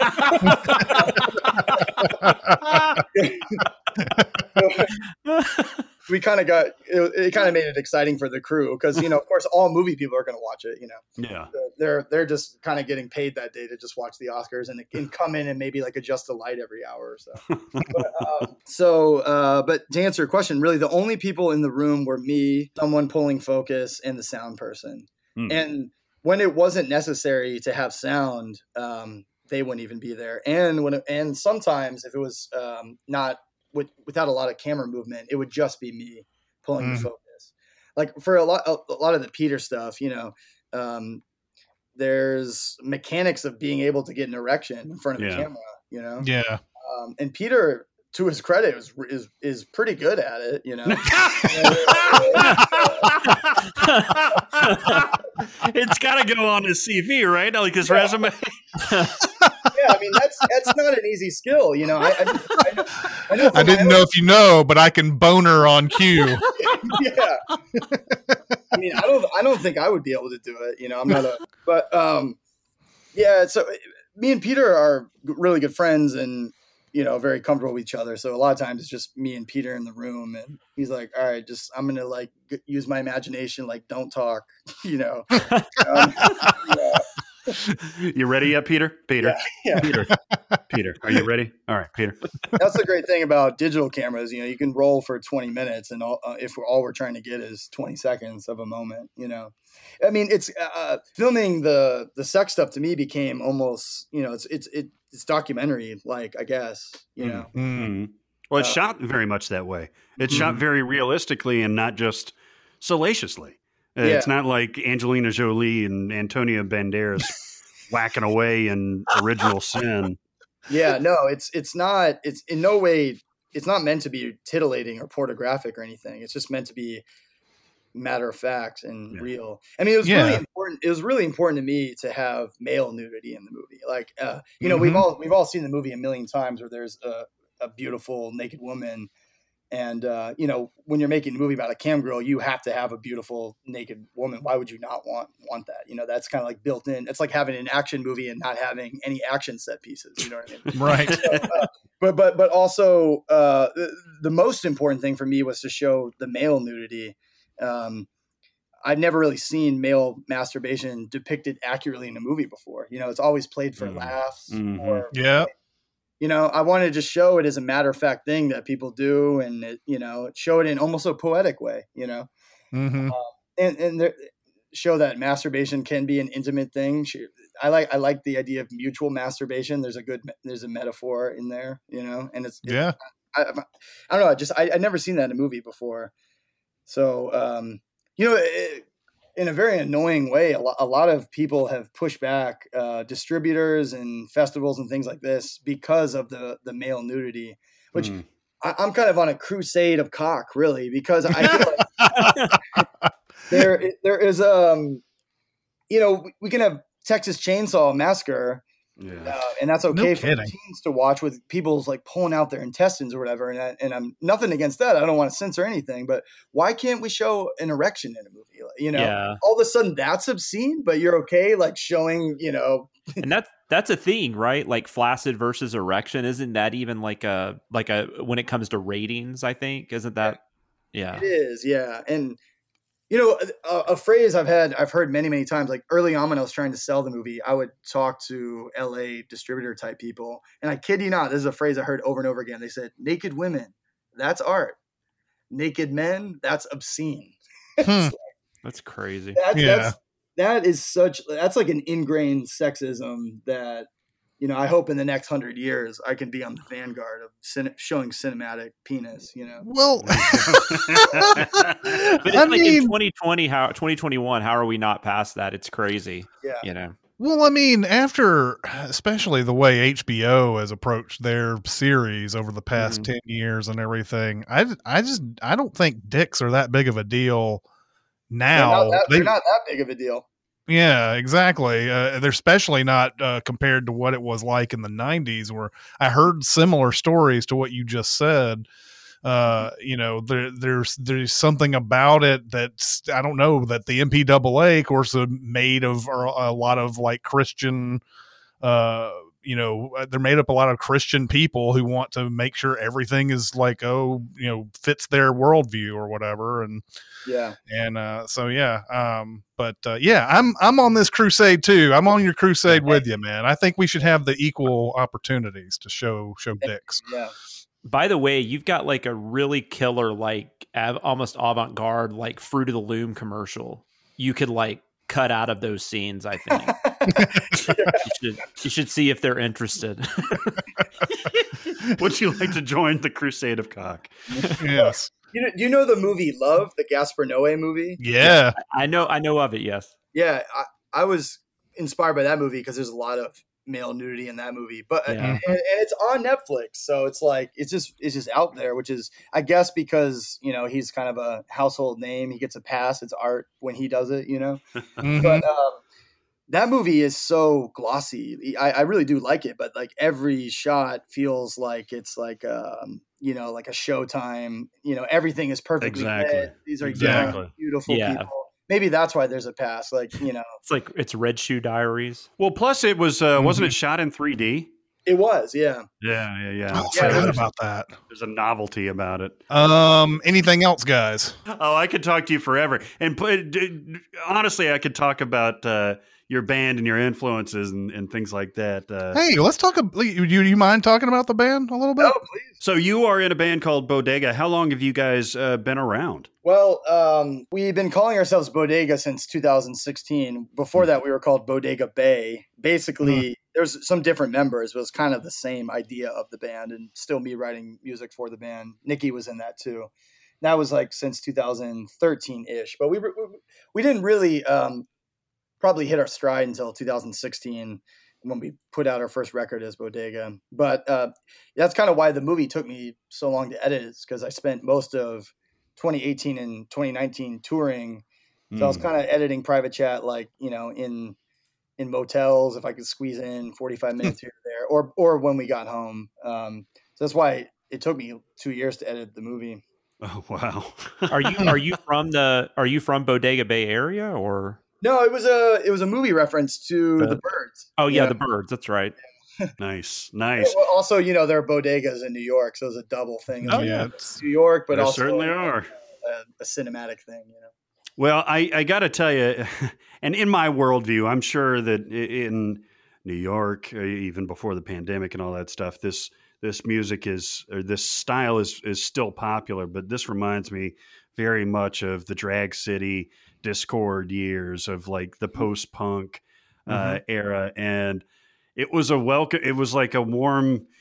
we kind of got, it, it kind of made it exciting for the crew because, you know, of course, all movie people are going to watch it, you know? Yeah. They're, they're just kind of getting paid that day to just watch the Oscars and, and come in and maybe like adjust the light every hour or so. but, um, so, uh, but to answer your question, really the only people in the room were me, someone pulling focus, and the sound person. Hmm. And when it wasn't necessary to have sound, um, they wouldn't even be there. And when, it, and sometimes if it was um, not with, without a lot of camera movement, it would just be me pulling Mm. the focus. Like for a lot, a, a lot of the Peter stuff, you know, um, there's mechanics of being able to get an erection in front of Yeah. the camera, you know? Yeah. Um, and Peter, to his credit, is, is, is pretty good at it, you know? It's got to go on his C V, right? Like his Yeah. resume. Yeah, I mean, that's that's not an easy skill, you know? I, I, I know, I, know I from didn't my know own- if you know, but I can boner on cue. Yeah. I mean, I don't, I don't think I would be able to do it. You know, I'm not a, but, um, yeah, so me and Peter are really good friends and, you know, very comfortable with each other. So a lot of times it's just me and Peter in the room and he's like, all right, just, I'm going to like g- use my imagination. Like, don't talk, you know? Um, yeah, You ready yet, Peter? Peter. yeah. Peter. Peter. Are you ready? All right, Peter. That's the great thing about digital cameras. You know, you can roll for twenty minutes and all, uh, if we're, all we're trying to get is twenty seconds of a moment, you know, I mean, it's uh, filming the, the sex stuff to me became almost, you know, it's, it's, it, it's documentary, like, I guess, you know, Mm. Mhm. Well, it's Uh, shot very much that way. It's shot Mhm. very realistically and not just salaciously. Uh, It's Yeah. not like Angelina Jolie and Antonio Banderas whacking away in Original Sin. yeah, no, it's, it's not, it's in no way, it's not meant to be titillating or pornographic or anything. It's just meant to be matter of fact and Yeah. real. I mean, it was really Yeah. important. It was really important to me to have male nudity in the movie. Like, uh, you know, we've Mhm. all, we've all seen the movie a million times where there's a, a beautiful naked woman. And, uh, you know, when you're making a movie about a cam girl, you have to have a beautiful naked woman. Why would you not want, want that? You know, that's kind of like built in. It's like having an action movie and not having any action set pieces. You know what I mean? Right. uh, but, but, but also, uh, the, the most important thing for me was to show the male nudity. Um, I've never really seen male masturbation depicted accurately in a movie before. You know, it's always played for Mhm. laughs Mhm. or, Yeah. you know, I wanted to just show it as a matter of fact thing that people do and, it, you know, show it in almost a poetic way, you know, hmm and, and there, show that masturbation can be an intimate thing. She- I like, I like the idea of mutual masturbation. There's a good, there's a metaphor in there, you know, and it's, it- Yeah. I, I I don't know. I just, I, I'd never seen that in a movie before. So, um, you know, it, in a very annoying way, a lot, a lot of people have pushed back uh, distributors and festivals and things like this because of the the male nudity, which Mm. I, I'm kind of on a crusade of cock, really, because I feel like there there is um you know we, we can have Texas Chainsaw Massacre. Yeah. Uh, and that's okay No for kidding. teens to watch with people's like pulling out their intestines or whatever. And I, and I'm nothing against that. I don't want to censor anything, but why can't we show an erection in a movie? You know, Yeah. all of a sudden that's obscene, but you're okay like showing, you know, And that's that's a thing, right? Like flaccid versus erection. Isn't that even like a like a when it comes to ratings? I think isn't that? Yeah. it is, yeah. And you know, a, a phrase I've had, I've heard many, many times. Like early on when I was trying to sell the movie, I would talk to L A distributor type people, and I kid you not, this is a phrase I heard over and over again. They said, "Naked women, that's art. Naked men, that's obscene." Hmm. That's crazy. That's, Yeah. that's that is such that's like an ingrained sexism that, you know, I hope in the next hundred years I can be on the vanguard of cin- showing cinematic penis. You know, Well, But it's I like mean, in twenty twenty, how twenty twenty-one, how are we not past that? It's crazy. yeah, You know. well, I mean, after especially the way H B O has approached their series over the past Mhm. ten years and everything, I, I just I don't think dicks are that big of a deal they're now. not, that, They- they're not that big of a deal. Yeah, exactly. Uh, they're especially not uh, compared to what it was like in the nineties, where I heard similar stories to what you just said. Uh, you know, there, there's there's something about it that's I don't know that the M P A A, of course, are made of a lot of like Christian. Uh, you know, they're made up a lot of Christian people who want to make sure everything is like, oh, you know, fits their worldview or whatever, and. Yeah, And uh, so yeah, um, but uh, yeah, I'm I'm on this crusade too. I'm on your crusade with you, man. I think we should have the equal opportunities to show show dicks. yeah. By the way, you've got like a really killer, like av- almost avant-garde, like Fruit of the Loom commercial. You could like cut out of those scenes. I think you should you should see if they're interested. Would you like to join the Crusade of Cock? Yes, You know, do you know the movie Love, the Gaspar Noé movie? yeah, I know, I know of it. Yes. Yeah, I, I was inspired by that movie because there's a lot of male nudity in that movie. But Yeah. and, and it's on Netflix, so it's like it's just it's just out there, which is I guess because you know he's kind of a household name, he gets a pass. It's art when he does it, you know. Mhm. But um, that movie is so glossy. I, I really do like it, but like every shot feels like it's like um, you know, like a Showtime. You know, everything is perfectly Exactly. lit. These are Exactly. young, beautiful Yeah. people. Maybe that's why there's a pass. Like you know, It's like it's Red Shoe Diaries. Well, plus it was uh, wasn't it shot in three D? it was, yeah. Yeah, yeah, yeah. I Yeah, forgot there's- about that. There's a novelty about it. Um, anything else, guys? Oh, I could talk to you forever. And put, d- honestly, I could talk about uh, your band and your influences and, and things like that. Uh, Hey, let's talk. ab- You you mind talking about the band a little bit? No, please. So you are in a band called Bodega. How long have you guys uh, been around? Well, um, we've been calling ourselves Bodega since two thousand sixteen. Before that, we were called Bodega Bay. Basically, there's some different members, but it's kind of the same idea of the band, and still me writing music for the band. Nikki was in that too. That was like since two thousand thirteen ish, but we were, we we didn't really um, probably hit our stride until two thousand sixteen when we put out our first record as Bodega. But uh, that's kind of why the movie took me so long to edit, is because I spent most of twenty eighteen and twenty nineteen touring. So I was Hmm. kind of editing Private Chat, like, you know, in in motels, if I could squeeze in forty-five minutes here or there, or or when we got home. Um, so that's why it took me two years to edit the movie. Oh, wow. Are you are you from the are you from Bodega Bay area or? No, it was a it was a movie reference to The- the birds. Oh yeah, Yeah. the birds. That's right. Nice, Yeah, nice. well, also, you know, there are bodegas in New York, so it's a double thing. Oh, It's yeah. it's- New York, but There also certainly are. A, a cinematic thing, you know. Well, I, I got to tell you, and in my worldview, I'm sure that i- in New York, uh, even before the pandemic and all that stuff, this this music is or this style is is still popular. But this reminds me very much of the Drag City Discord years of like the post punk uh, era, and it was a welcome. It was like a warm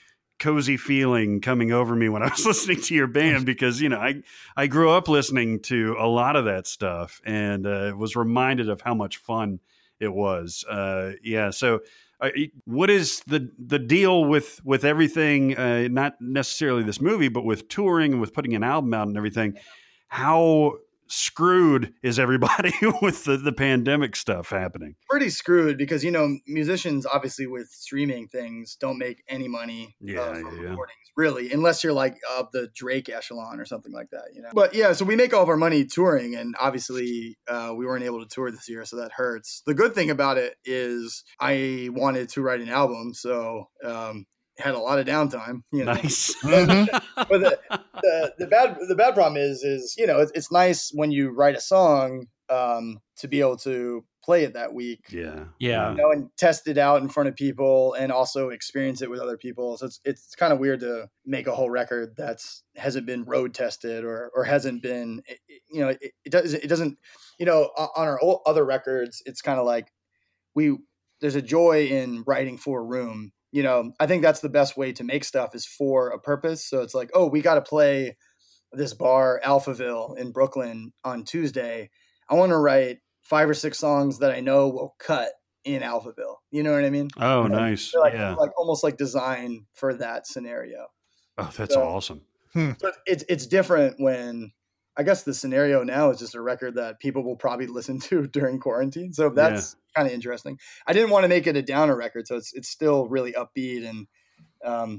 cozy feeling coming over me when I was listening to your band because, you know, I, I grew up listening to a lot of that stuff and uh, was reminded of how much fun it was. Uh, yeah. So uh, what is the, the deal with, with everything, uh, not necessarily this movie, but with touring and with putting an album out and everything? How screwed is everybody with the, the pandemic stuff happening? Pretty screwed because, you know, musicians obviously with streaming things don't make any money yeah, uh, from yeah. recordings, really, unless you're like of the Drake echelon or something like that, you know. But yeah, so we make all of our money touring, and obviously uh, we weren't able to tour this year, so that hurts. The good thing about it is I wanted to write an album, so um, had a lot of downtime. You know? Nice. but the, the the bad the bad problem is is you know it's, it's nice when you write a song um, to be able to play it that week. Yeah, Yeah. You know, and test it out in front of people and also experience it with other people. So it's it's kind of weird to make a whole record that's hasn't been road tested or or hasn't been it, you know it, it does it doesn't you know on our other records it's kind of like we there's a joy in writing for a room. You know, I think that's the best way to make stuff is for a purpose. So it's like, oh, we got to play this bar, Alphaville in Brooklyn on Tuesday. I want to write five or six songs that I know will cut in Alphaville. You know what I mean? Oh, you know, nice. like, Yeah. like almost like designed for that scenario. Oh, that's So- awesome. But it's it's different when I guess the scenario now is just a record that people will probably listen to during quarantine. So that's kind of interesting. I didn't want to make it a downer record, so it's it's still really upbeat and um,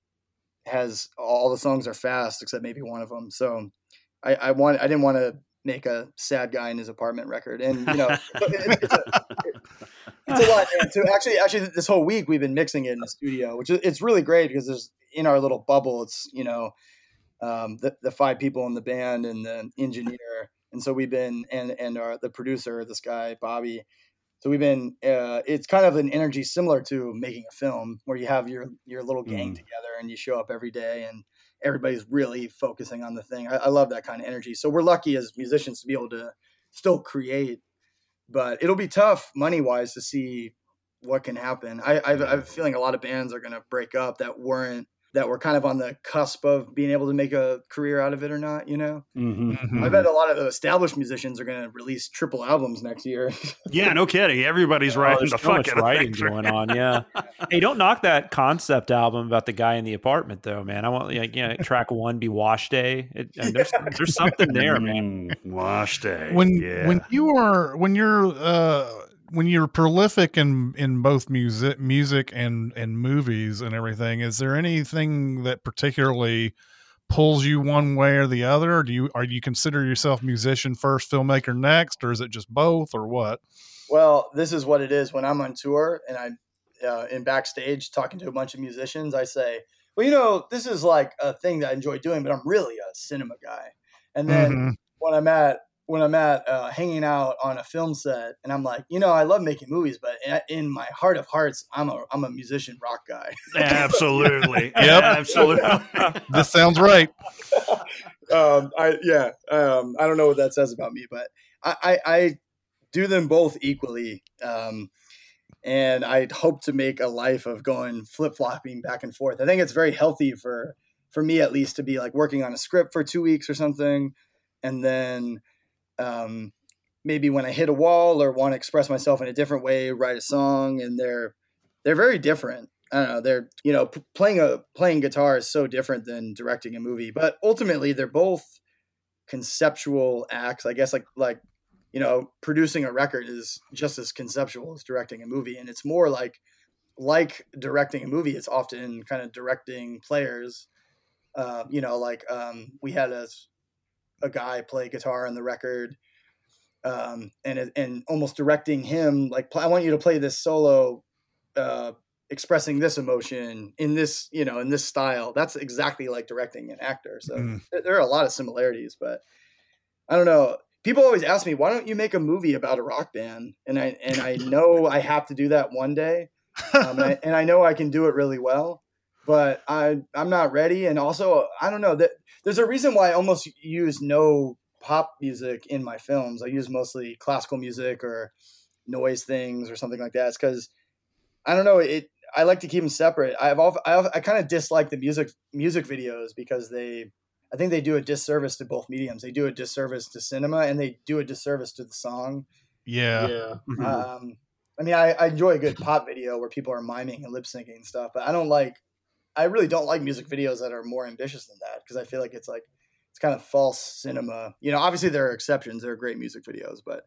has all the songs are fast except maybe one of them. So I, I want I didn't want to make a sad guy in his apartment record, and you know it, it's, a, it, it's a lot. Man. So actually, actually, this whole week we've been mixing it in the studio, which is it's really great because there's in our little bubble. It's you know. Um, the, the five people in the band and the engineer. And so we've been, and, and our, the producer, this guy, Bobby. So we've been, uh, it's kind of an energy similar to making a film where you have your, your little gang Mm. together and you show up every day and everybody's really focusing on the thing. I, I love that kind of energy. So we're lucky as musicians to be able to still create, but it'll be tough money wise to see what can happen. I, I've, I have a feeling a lot of bands are going to break up that weren't, that were kind of on the cusp of being able to make a career out of it or not, you know? Mm-hmm. I bet a lot of the established musicians are going to release triple albums next year. Yeah, no kidding. Everybody's Oh, writing there's the so fuck much out of writing things. going on. Yeah. Hey, don't knock that concept album about the guy in the apartment, though, man. I want like you know, track one be Wash Day. It, I mean, there's there's something there, man. Mm, wash day. when yeah. when you are when you're uh when you're prolific in in both music music and and movies and everything, is there anything that particularly pulls you one way or the other? Or do you are you consider yourself musician first, filmmaker next, or is it just both, or what? Well, this is what it is. When I'm on tour and I'm uh, in backstage talking to a bunch of musicians, I say, well, you know, this is like a thing that I enjoy doing, but I'm really a cinema guy. And then Mhm. when I'm at when I'm at uh, hanging out on a film set, and I'm like, you know, I love making movies, but in, in my heart of hearts, I'm a I'm a musician rock guy. Absolutely. Yep. Absolutely. This sounds right. um, I yeah, um, I don't know what that says about me, but I, I, I do them both equally, um, and I hope to make a life of going flip flopping back and forth. I think it's very healthy for for me at least to be like working on a script for two weeks or something, and then um, maybe when I hit a wall or want to express myself in a different way, write a song, and they're they're very different. I don't know. They're, you know, p- playing a playing guitar is so different than directing a movie, but ultimately they're both conceptual acts. I guess like like you know, producing a record is just as conceptual as directing a movie, and it's more like like directing a movie. It's often kind of directing players. Uh, you know, like um, we had a a guy play guitar on the record, um, and and almost directing him like, I want you to play this solo. Uh, expressing this emotion in this, you know, in this style. That's exactly like directing an actor. So Mm. th- there are a lot of similarities, but I don't know. People always ask me, why don't you make a movie about a rock band? And I, and I know I have to do that one day. Um, and, I, and I know I can do it really well, but I, I'm not ready. And also, I don't know that there's a reason why I almost use no pop music in my films. I use mostly classical music or noise things or something like that. It's because I don't know. It, I like to keep them separate. I've all, I, I kind of dislike the music music videos because they, I think they do a disservice to both mediums. They do a disservice to cinema and they do a disservice to the song. Yeah. Yeah. Mhm. Um, I mean, I, I enjoy a good pop video where people are miming and lip syncing and stuff, but I don't like, I really don't like music videos that are more ambitious than that because I feel like it's like, it's kind of false cinema. You know, obviously there are exceptions. There are great music videos, but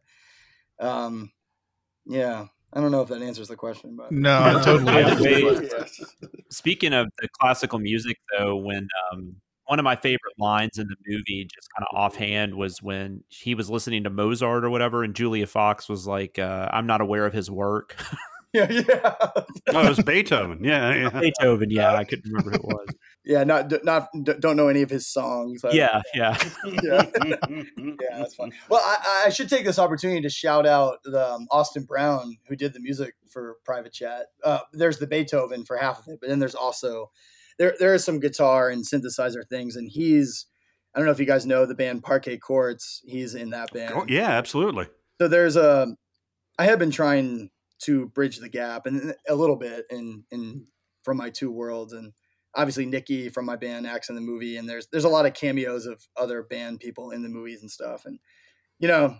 um, yeah, I don't know if that answers the question, but No, I totally. I understand. debate- Speaking of the classical music, though, when um, one of my favorite lines in the movie, just kind of offhand, was when he was listening to Mozart or whatever, and Julia Fox was like, uh, "I'm not aware of his work." yeah, yeah, Oh, it was Beethoven. Yeah, yeah. Beethoven, yeah, I couldn't remember who it was. yeah. Not, not, don't know any of his songs. I- Yeah, yeah. yeah. Yeah, that's fun. Well, I, I should take this opportunity to shout out the, um, Austin Brown, who did the music for Private Chat. Uh, there's the Beethoven for half of it, but then there's also there there is some guitar and synthesizer things, and he's I don't know if you guys know the band Parquet Courts. He's in that band. Oh, yeah, absolutely. So there's a I have been trying to bridge the gap and a little bit in in from my two worlds, and obviously Nikki from my band acts in the movie, and there's there's a lot of cameos of other band people in the movies and stuff, and you know,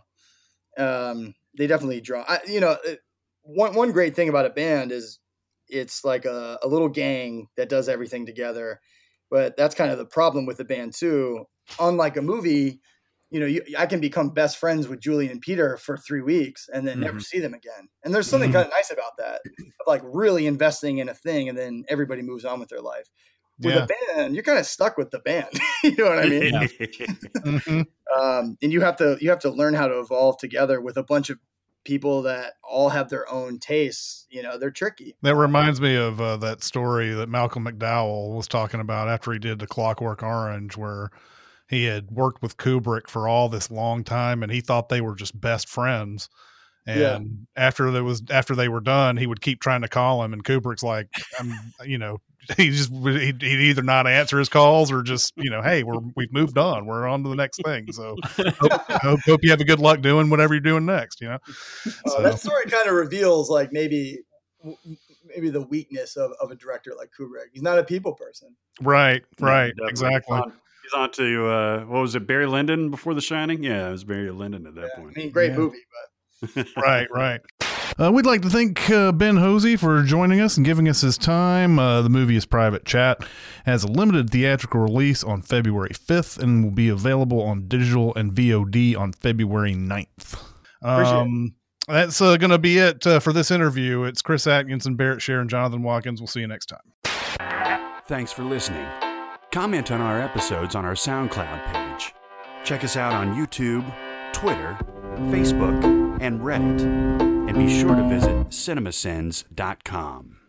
um, they definitely draw. I, you know, it, one one great thing about a band is it's like a, a little gang that does everything together, but that's kind of the problem with the band too. Unlike a movie, you know, you, I can become best friends with Julie and Peter for three weeks and then Mm-hmm. never see them again. And there's something Mhm. kind of nice about that, of like really investing in a thing and then everybody moves on with their life. With Yeah. a band, you're kind of stuck with the band. You know what I mean? Mhm. Um, and you have to you have to learn how to evolve together with a bunch of people that all have their own tastes. You know, they're tricky. That reminds me of uh, that story that Malcolm McDowell was talking about after he did The Clockwork Orange, where he had worked with Kubrick for all this long time and he thought they were just best friends. And Yeah. after there was after they were done, he would keep trying to call him, and Kubrick's like, I'm, you know, he just he'd, he'd either not answer his calls or just, you know, hey, we're we've moved on, we're on to the next thing. So hope, hope, hope you have a good luck doing whatever you're doing next. You know, Uh, So- that story kind of reveals like maybe maybe the weakness of, of a director like Kubrick. He's not a people person. right, right, Definitely. exactly. He's on, he's on to, uh, what was it, Barry Lyndon before The Shining? Yeah, it was Barry Lyndon at that Yeah, point. I mean, great Yeah. movie, but Right, right. Uh, we'd like to thank uh, Ben Hosey for joining us and giving us his time. Uh, the movie is Private Chat, has a limited theatrical release on February fifth and will be available on digital and V O D on February ninth. Appreciate Um, that's uh, going to be it uh, for this interview. It's Chris Atkinson, Barrett Sher, and Jonathan Watkins. We'll see you next time. Thanks for listening. Comment on our episodes on our SoundCloud page. Check us out on YouTube, Twitter, Facebook, and Reddit. And be sure to visit cinemasins dot com.